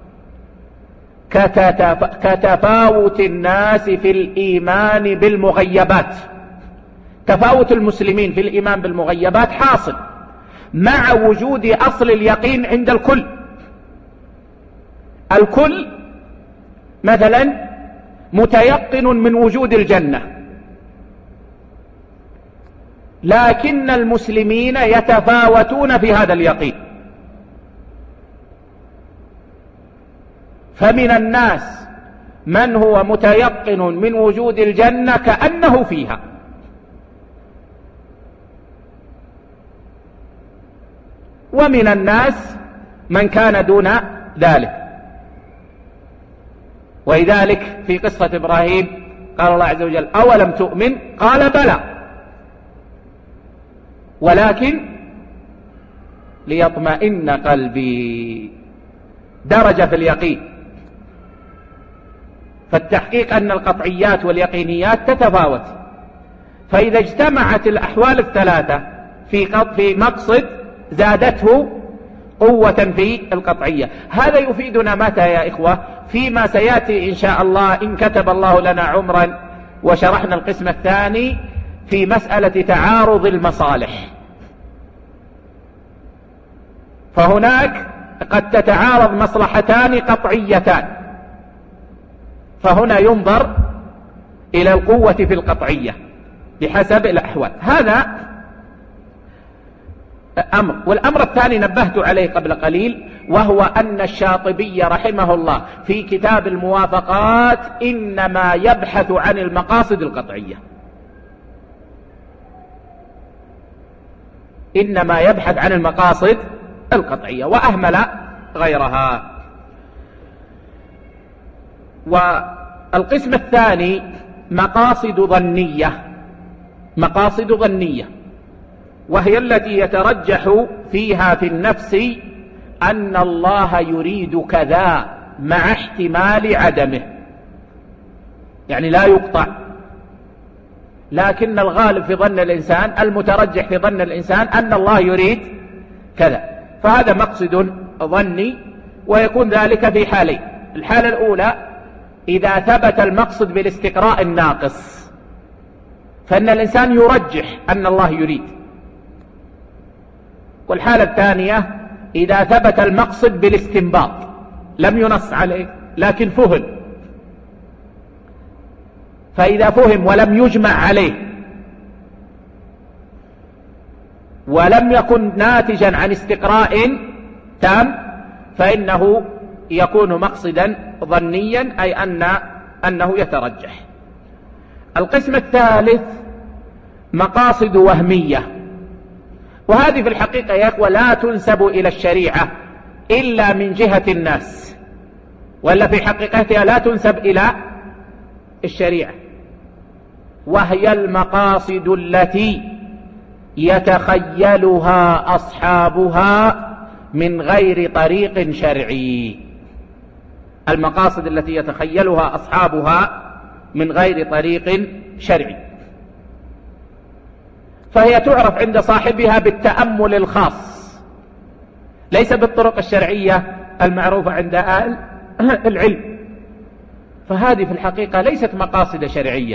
كتفاوت الناس في الإيمان بالمغيبات. تفاوت المسلمين في الإيمان بالمغيبات حاصل مع وجود أصل اليقين عند الكل. الكل مثلا متيقن من وجود الجنة، لكن المسلمين يتفاوتون في هذا اليقين. فمن الناس من هو متيقن من وجود الجنة كأنه فيها، ومن الناس من كان دون ذلك. ولذلك في قصة إبراهيم قال الله عز وجل: أولم تؤمن؟ قال: بلى ولكن ليطمئن قلبي. درجة في اليقين. فالتحقيق أن القطعيات واليقينيات تتفاوت، فإذا اجتمعت الأحوال الثلاثة في مقصد زادته قوة في القطعية. هذا يفيدنا متى يا إخوة؟ فيما سيأتي إن شاء الله إن كتب الله لنا عمرا وشرحنا القسم الثاني في مسألة تعارض المصالح. فهناك قد تتعارض مصلحتان قطعيتان، فهنا ينظر إلى القوة في القطعية بحسب الأحوال. هذا أمر. والأمر الثاني نبهت عليه قبل قليل، وهو أن الشاطبي رحمه الله في كتاب الموافقات إنما يبحث عن المقاصد القطعية، إنما يبحث عن المقاصد القطعية وأهمل غيرها. والقسم الثاني مقاصد ظنية، مقاصد ظنية، وهي التي يترجح فيها في النفس أن الله يريد كذا مع احتمال عدمه، يعني لا يقطع، لكن الغالب في ظن الإنسان، المترجح في ظن الإنسان أن الله يريد كذا، فهذا مقصد ظني. ويكون ذلك في حالين: الحالة الأولى إذا ثبت المقصد بالاستقراء الناقص، فإن الإنسان يرجح أن الله يريد. والحالة الثانية إذا ثبت المقصد بالاستنباط، لم ينص عليه لكن فهم، فإذا فهم ولم يجمع عليه ولم يكن ناتجا عن استقراء تام فإنه يكون مقصدا ظنيا، أي أنه يترجح. القسم الثالث مقاصد وهمية، وهذه في الحقيقة يا أخوة لا تنسب إلى الشريعة إلا من جهة الناس، ولا في حقيقتها لا تنسب إلى الشريعة، وهي المقاصد التي يتخيلها أصحابها من غير طريق شرعي، المقاصد التي يتخيلها أصحابها من غير طريق شرعي، فهي تعرف عند صاحبها بالتأمل الخاص، ليس بالطرق الشرعية المعروفة عند أهل العلم. فهذه في الحقيقة ليست مقاصد شرعية،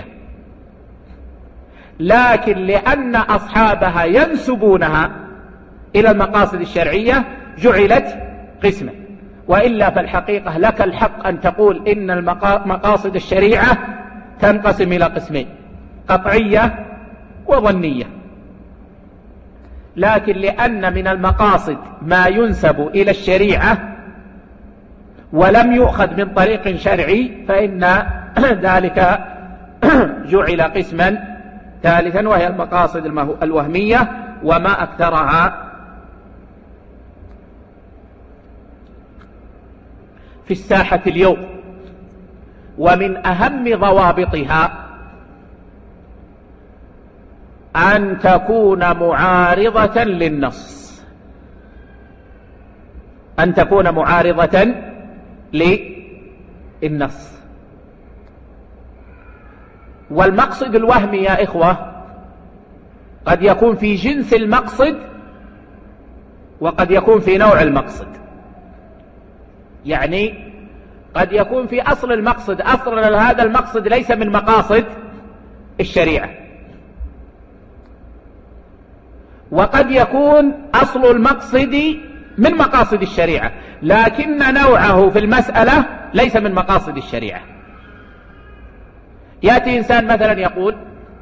لكن لأن أصحابها ينسبونها إلى المقاصد الشرعية جعلت قسما. وإلا فالحقيقة لك الحق أن تقول إن مقاصد الشريعة تنقسم إلى قسمين: قطعية وظنية. لكن لأن من المقاصد ما ينسب إلى الشريعة ولم يؤخذ من طريق شرعي، فإن ذلك جعل قسما ثالثا، وهي المقاصد الوهمية، وما أكثرها في الساحة اليوم. ومن أهم ضوابطها أن تكون معارضة للنص، أن تكون معارضة للنص. والمقصد الوهمي يا إخوة قد يكون في جنس المقصد وقد يكون في نوع المقصد، يعني قد يكون في أصل المقصد، أصل هذا المقصد ليس من مقاصد الشريعة، وقد يكون أصل المقصد من مقاصد الشريعة، لكن نوعه في المسألة ليس من مقاصد الشريعة. يأتي إنسان مثلا يقول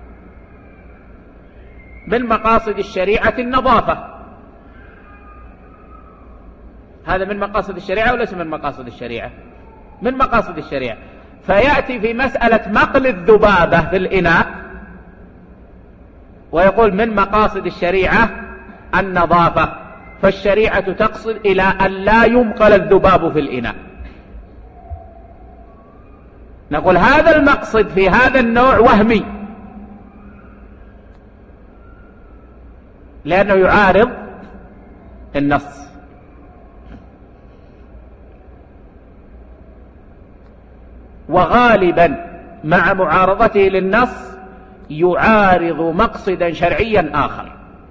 من مقاصد الشريعة النظافة، هذا من مقاصد الشريعة وليس من مقاصد الشريعة؟ من مقاصد الشريعة. فيأتي في مسألة مقل الذبابة في الإناء ويقول من مقاصد الشريعة النظافة، فالشريعة تقصد إلى أن لا يمقل الذباب في الإناء. نقول هذا المقصد في هذا النوع وهمي، لأنه يعارض النص. وغالبا مع معارضته للنص يعارض مقصدا شرعيا آخر،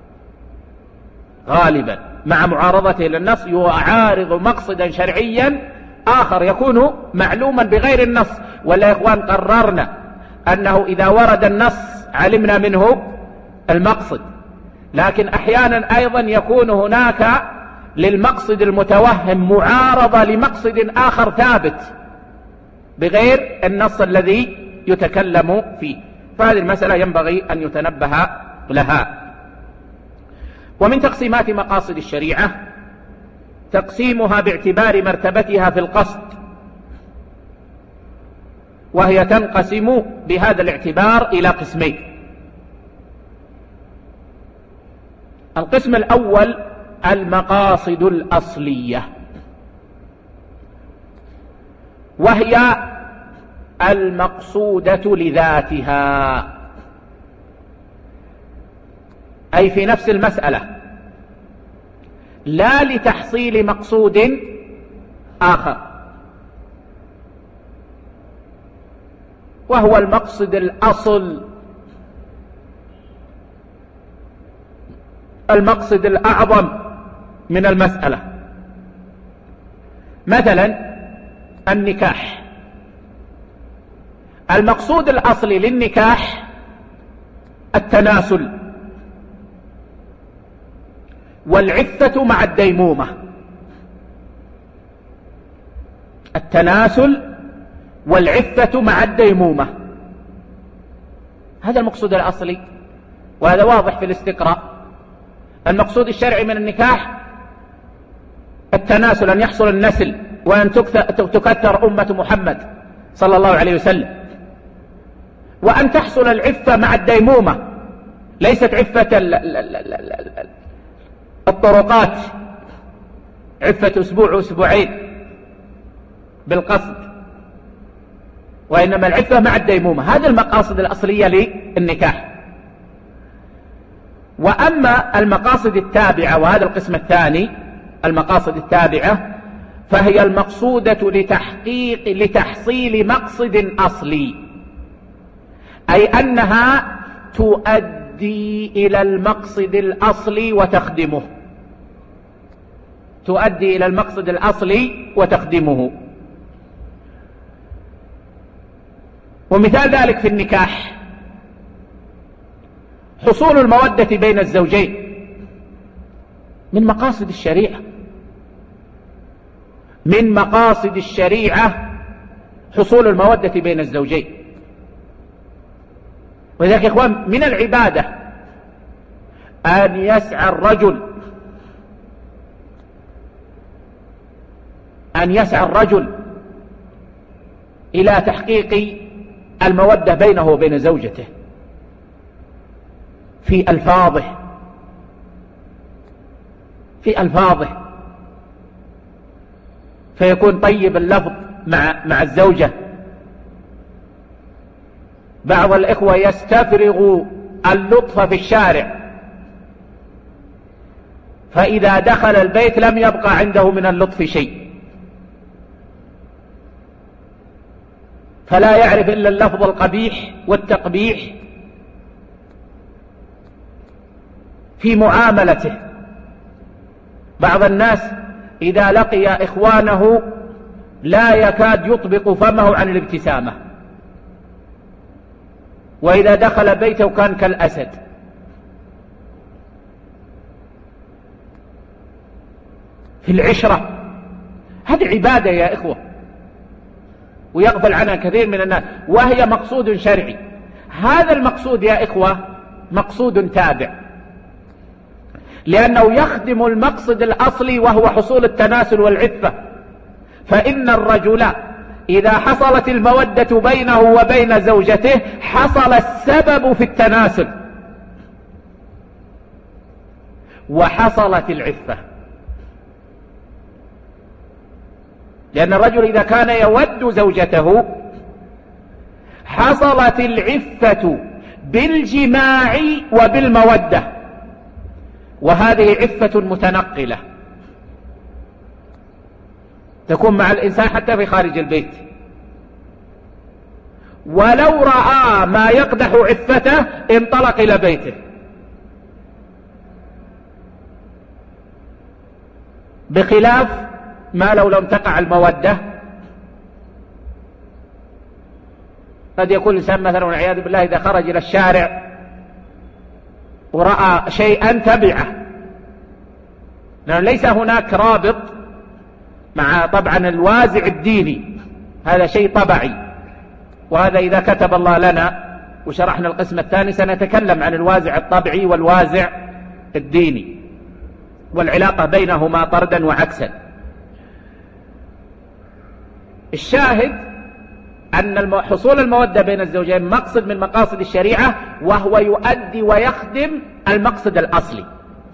غالبا مع معارضته للنص يعارض مقصدا شرعيا آخر يكون معلوما بغير النص. ولا يا إخوان قررنا أنه إذا ورد النص علمنا منه المقصد، لكن أحيانا أيضا يكون هناك للمقصد المتوهم معارضة لمقصد آخر ثابت، بغير النص الذي يتكلم فيه. فهذه المسألة ينبغي أن يتنبه لها. ومن تقسيمات مقاصد الشريعة تقسيمها باعتبار مرتبتها في القصد، وهي تنقسم بهذا الاعتبار إلى قسمين. القسم الأول المقاصد الأصلية، وهي المقصودة لذاتها، أي في نفس المسألة، لا لتحصيل مقصود آخر، وهو المقصد الأصل، المقصد الأعظم من المسألة. مثلا النكاح، المقصود الأصلي للنكاح التناسل والعفة مع الديمومة، التناسل والعفة مع الديمومة، هذا المقصود الأصلي، وهذا واضح في الاستقراء. المقصود الشرعي من النكاح التناسل، أن يحصل النسل وأن تكثر أمة محمد صلى الله عليه وسلم، وأن تحصل العفة مع الديمومة، ليست عفة الطرقات، عفة أسبوع وأسبوعين بالقصد، وإنما العفة مع الديمومة. هذه المقاصد الأصلية للنكاح. وأما المقاصد التابعة، وهذا القسم الثاني، المقاصد التابعة، فهي المقصودة لتحصيل مقصد أصلي، أي أنها تؤدي إلى المقصد الأصلي وتخدمه، تؤدي إلى المقصد الأصلي وتخدمه. ومثال ذلك في النكاح حصول المودة بين الزوجين، من مقاصد الشريعة، من مقاصد الشريعة حصول المودة بين الزوجين. ولذلك يا إخوان من العبادة أن يسعى الرجل إلى تحقيق المودة بينه وبين زوجته في ألفاظه، فيكون طيب اللفظ مع الزوجة. بعض الإخوة يستفرغ اللطف في الشارع، فإذا دخل البيت لم يبقى عنده من اللطف شيء، فلا يعرف إلا اللفظ القبيح والتقبيح في معاملته. بعض الناس إذا لقي إخوانه لا يكاد يطبق فمه عن الابتسامة، وإذا دخل بيته كان كالأسد. في العشرة، هذه عبادة يا إخوة، ويغفل عنها كثير من الناس، وهي مقصود شرعي. هذا المقصود يا إخوة مقصود تابع، لأنه يخدم المقصد الأصلي وهو حصول التناسل والعفة. فإن الرجل إذا حصلت المودة بينه وبين زوجته حصل السبب في التناسل وحصلت العفة، لأن الرجل إذا كان يود زوجته حصلت العفة بالجماع وبالمودة، وهذه عفة متنقلة تكون مع الإنسان حتى في خارج البيت. ولو رأى ما يقدح عفته انطلق إلى بيته، بخلاف ما لو لم تقع المودة. قد يكون الإنسان مثلا والعياذ بالله إذا خرج إلى الشارع ورأى شيئا تبعه، لأن ليس هناك رابط مع طبعا الوازع الديني هذا شيء طبعي، وهذا إذا كتب الله لنا وشرحنا القسم الثاني سنتكلم عن الوازع الطبعي والوازع الديني والعلاقة بينهما طردا وعكسا. الشاهد أن حصول المودة بين الزوجين مقصد من مقاصد الشريعة، وهو يؤدي ويخدم المقصد الأصلي.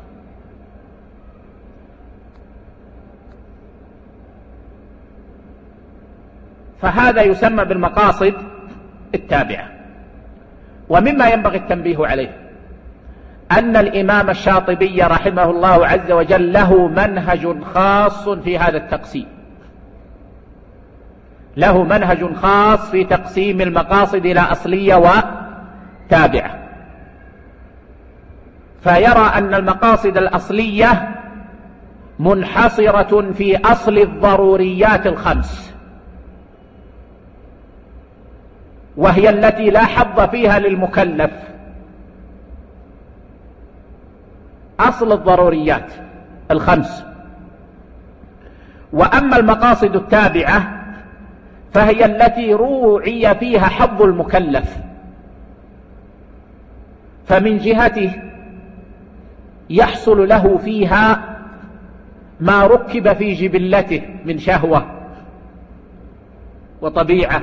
فهذا يسمى بالمقاصد التابعة. ومما ينبغي التنبيه عليه أن الإمام الشاطبي رحمه الله عز وجل له منهج خاص في هذا التقسيم، له منهج خاص في تقسيم المقاصد إلى أصلية وتابعة، فيرى أن المقاصد الأصلية منحصرة في أصل الضروريات الخمس، وهي التي لا حظ فيها للمكلف، أصل الضروريات الخمس. وأما المقاصد التابعة فهي التي روعي فيها حظ المكلف، فمن جهته يحصل له فيها ما ركب في جبلته من شهوة وطبيعة،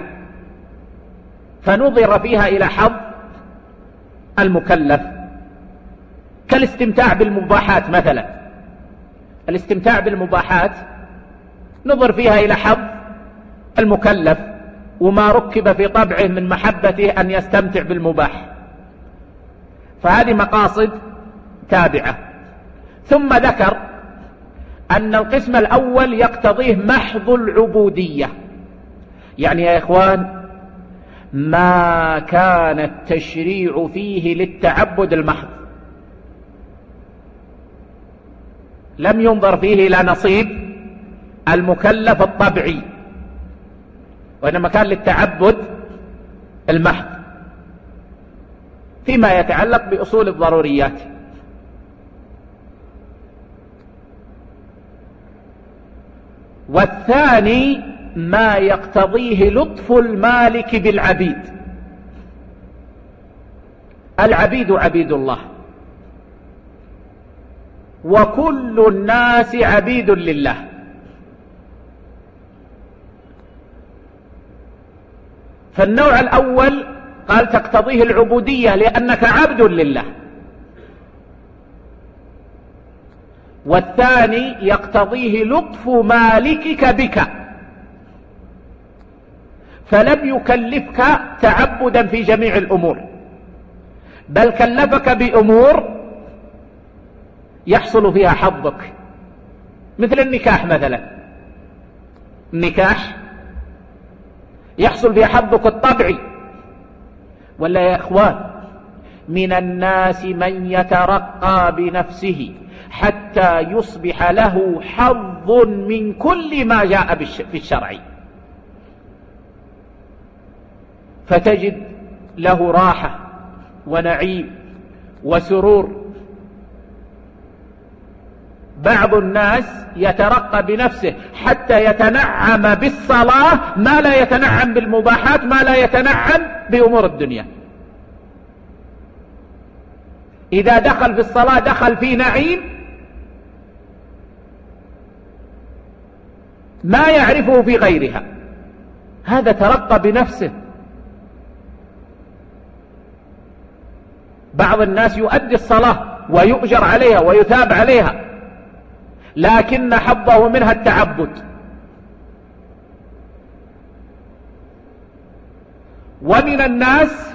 فنظر فيها إلى حظ المكلف، كالاستمتاع بالمباحات مثلا. الاستمتاع بالمباحات نظر فيها إلى حظ المكلف وما ركب في طبعه من محبته أن يستمتع بالمباح، فهذه مقاصد تابعة. ثم ذكر أن القسم الأول يقتضيه محض العبودية، يعني يا إخوان ما كان التشريع فيه للتعبد المحض، لم ينظر فيه إلى نصيب المكلف الطبعي، وإنما كان للتعبد المحض فيما يتعلق بأصول الضروريات. والثاني ما يقتضيه لطف المالك بالعبيد. العبيد عبيد الله، وكل الناس عبيد لله، فالنوع الأول قال تقتضيه العبودية لأنك عبد لله، والثاني يقتضيه لطف مالكك بك، فلم يكلفك تعبدا في جميع الأمور، بل كلفك بأمور يحصل فيها حظك، مثل النكاح مثلا. النكاح يحصل فيها حظك الطبعي، ولا يا إخوان من الناس من يترقى بنفسه حتى يصبح له حظ من كل ما جاء في الشرع، فتجد له راحة ونعيم وسرور. بعض الناس يترقى بنفسه حتى يتنعم بالصلاة ما لا يتنعم بالمباحات، ما لا يتنعم بأمور الدنيا. إذا دخل في الصلاة دخل في نعيم ما يعرفه في غيرها، هذا ترقى بنفسه. بعض الناس يؤدي الصلاة ويؤجر عليها ويثاب عليها، لكن حظه منها التعبد. ومن الناس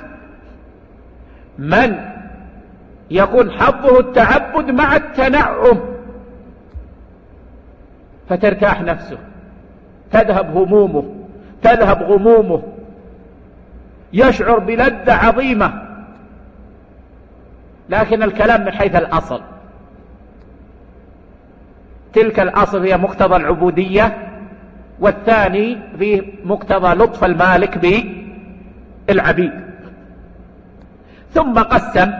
من يكون حظه التعبد مع التنعم، فترتاح نفسه، تذهب همومه، تذهب غمومه، يشعر بلذة عظيمة. لكن الكلام من حيث الأصل، تلك الأصل هي مقتضى العبودية، والثاني في مقتضى لطف المالك بالعبيد. ثم قسم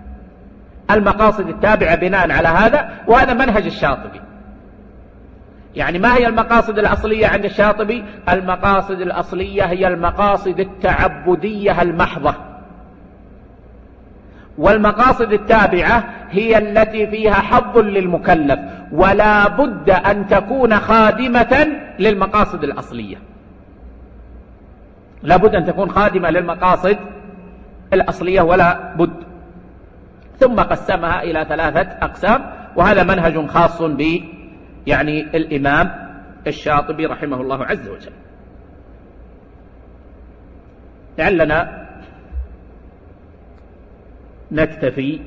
المقاصد التابعة بناء على هذا، وهذا منهج الشاطبي، يعني ما هي المقاصد الأصلية عند الشاطبي؟ المقاصد الأصلية هي المقاصد التعبدية المحضة، والمقاصد التابعة هي التي فيها حظ للمكلف، ولا بد أن تكون خادمة للمقاصد الأصلية، لا بد أن تكون خادمة للمقاصد الأصلية ولا بد. ثم قسمها إلى 3 أقسام، وهذا منهج خاص يعني الإمام الشاطبي رحمه الله عز وجل. لعلنا نكتفي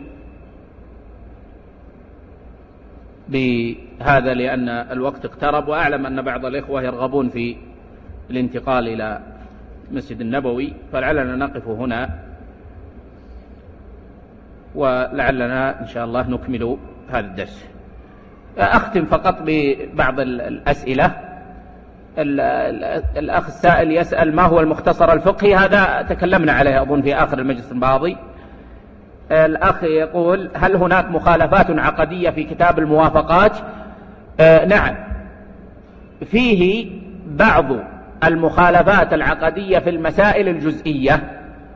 بهذا لأن الوقت اقترب، وأعلم أن بعض الإخوة يرغبون في الانتقال إلى مسجد النبوي، فلعلنا نقف هنا، ولعلنا إن شاء الله نكمل هذا الدرس. أختم فقط ببعض الأسئلة. الأخ السائل يسأل ما هو المختصر الفقهي، هذا تكلمنا عليه أظن في آخر المجلس الماضي. الأخ يقول هل هناك مخالفات عقدية في كتاب الموافقات؟ نعم، فيه بعض المخالفات العقدية في المسائل الجزئية،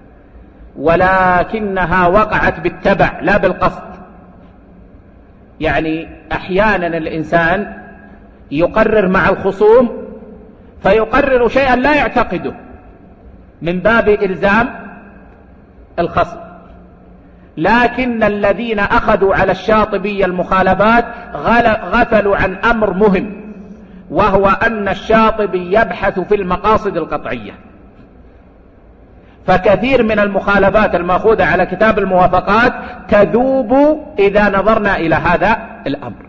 ولكنها وقعت بالتبع لا بالقصد. يعني أحيانا الإنسان يقرر مع الخصوم فيقرر شيئا لا يعتقده من باب إلزام الخصم، لكن الذين أخذوا على الشاطبي المخالفات غفلوا عن أمر مهم، وهو أن الشاطبي يبحث في المقاصد القطعية، فكثير من المخالفات المأخوذة على كتاب الموافقات تذوب إذا نظرنا إلى هذا الأمر.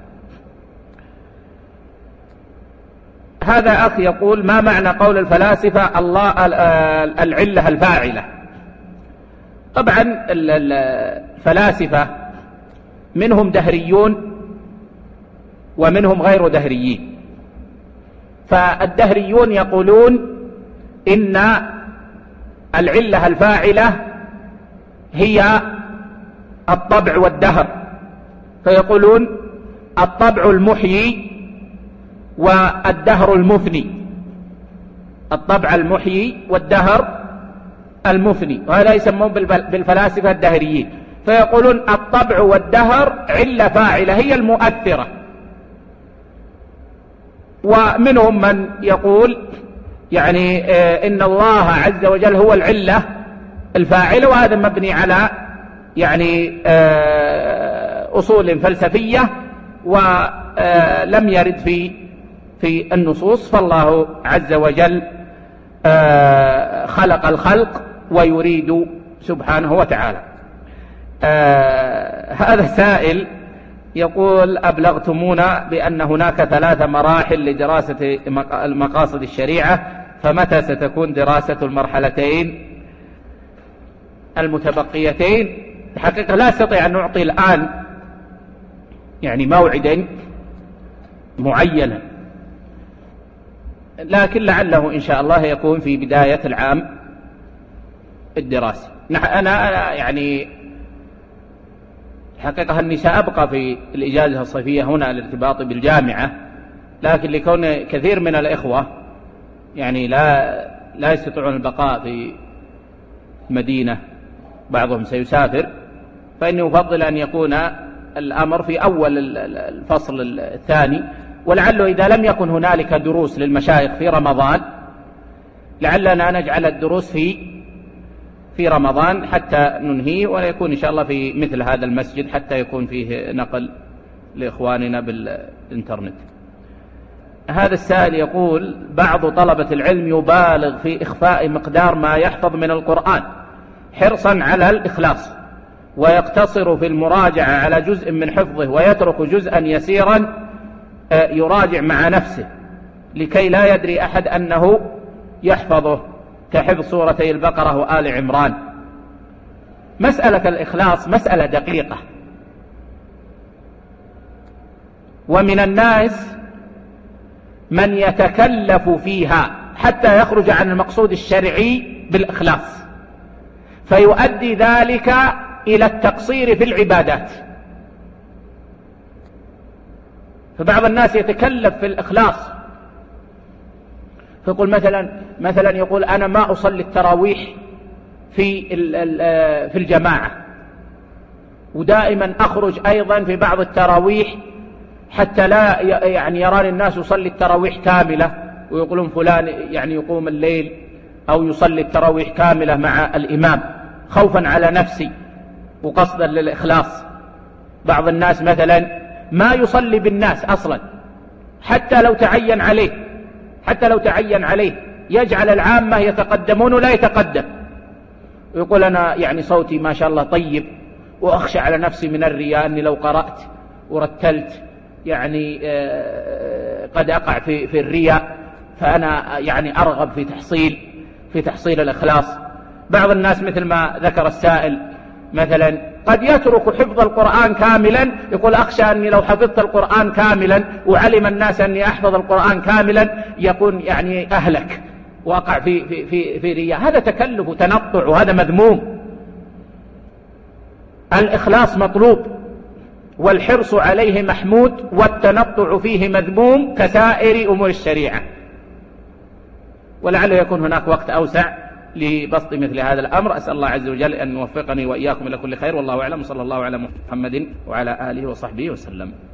هذا أخ يقول ما معنى قول الفلاسفة الله العلة الفاعلة؟ طبعا الفلاسفة منهم دهريون ومنهم غير دهريين، فالدهريون يقولون إن العلة الفاعلة هي الطبع والدهر، فيقولون الطبع المحيي والدهر المفني، الطبع المحيي والدهر المفني، وهذا يسمون بالفلاسفة الدهريين، فيقولون الطبع والدهر علة فاعلة هي المؤثرة. ومنهم من يقول يعني إن الله عز وجل هو العلة الفاعلة، وهذا مبني على يعني أصول فلسفية ولم يرد في النصوص، فالله عز وجل خلق الخلق ويريد سبحانه وتعالى. هذا سائل يقول أبلغتمونا بأن هناك 3 مراحل لدراسة مقاصد الشريعة، فمتى ستكون دراسة المرحلتين المتبقيتين؟ الحقيقة لا أستطيع أن نعطي الآن يعني موعدا معينا، لكن لعله إن شاء الله يكون في بداية العام الدراسي. أنا يعني حقيقة أني سأبقى في الإجازة الصيفية هنا لارتباطي بالجامعة، لكن لكون كثير من الإخوة يعني لا يستطيعون البقاء في المدينة، بعضهم سيسافر، فإني أفضل أن يكون الأمر في أول الفصل الثاني، ولعله إذا لم يكن هنالك دروس للمشايخ في رمضان لعلنا نجعل الدروس في رمضان حتى ننهي، ويكون إن شاء الله في مثل هذا المسجد حتى يكون فيه نقل لإخواننا بالإنترنت. هذا السائل يقول بعض طلبة العلم يبالغ في إخفاء مقدار ما يحفظ من القرآن حرصا على الإخلاص، ويقتصر في المراجعة على جزء من حفظه ويترك جزءا يسيرا يراجع مع نفسه لكي لا يدري أحد أنه يحفظه، كحفظ سورتي البقرة وآل عمران. مسألة الإخلاص مسألة دقيقة، ومن الناس من يتكلف فيها حتى يخرج عن المقصود الشرعي بالإخلاص، فيؤدي ذلك إلى التقصير في العبادات، فبعض الناس يتكلف في الإخلاص، فيقول مثلا يقول أنا ما أصلي التراويح في الجماعة، ودائما أخرج أيضا في بعض التراويح حتى لا يعني يراني الناس يصلي التراويح كاملة، ويقولون فلان يعني يقوم الليل أو يصلي التراويح كاملة مع الإمام خوفا على نفسي وقصدا للإخلاص. بعض الناس مثلا ما يصلي بالناس أصلا حتى لو تعين عليه يجعل العامة يتقدمون ولا يتقدم، ويقول أنا يعني صوتي ما شاء الله طيب وأخشى على نفسي من الرياء أني لو قرأت ورتلت يعني قد أقع في الرياء، فأنا يعني أرغب في تحصيل الإخلاص. بعض الناس مثل ما ذكر السائل مثلا قد يترك حفظ القرآن كاملا، يقول أخشى أني لو حفظت القرآن كاملا وعلم الناس أني أحفظ القرآن كاملا يكون يعني أهلك وأقع في رياء. هذا تكلف وتنطع وهذا مذموم. الإخلاص مطلوب والحرص عليه محمود، والتنطع فيه مذموم كسائر أمور الشريعة. ولعله يكون هناك وقت أوسع لبسط مثل هذا الأمر. أسأل الله عز وجل أن يوفقني وإياكم إلى كل خير، والله أعلم. صلى الله على محمد وعلى آله وصحبه وسلم.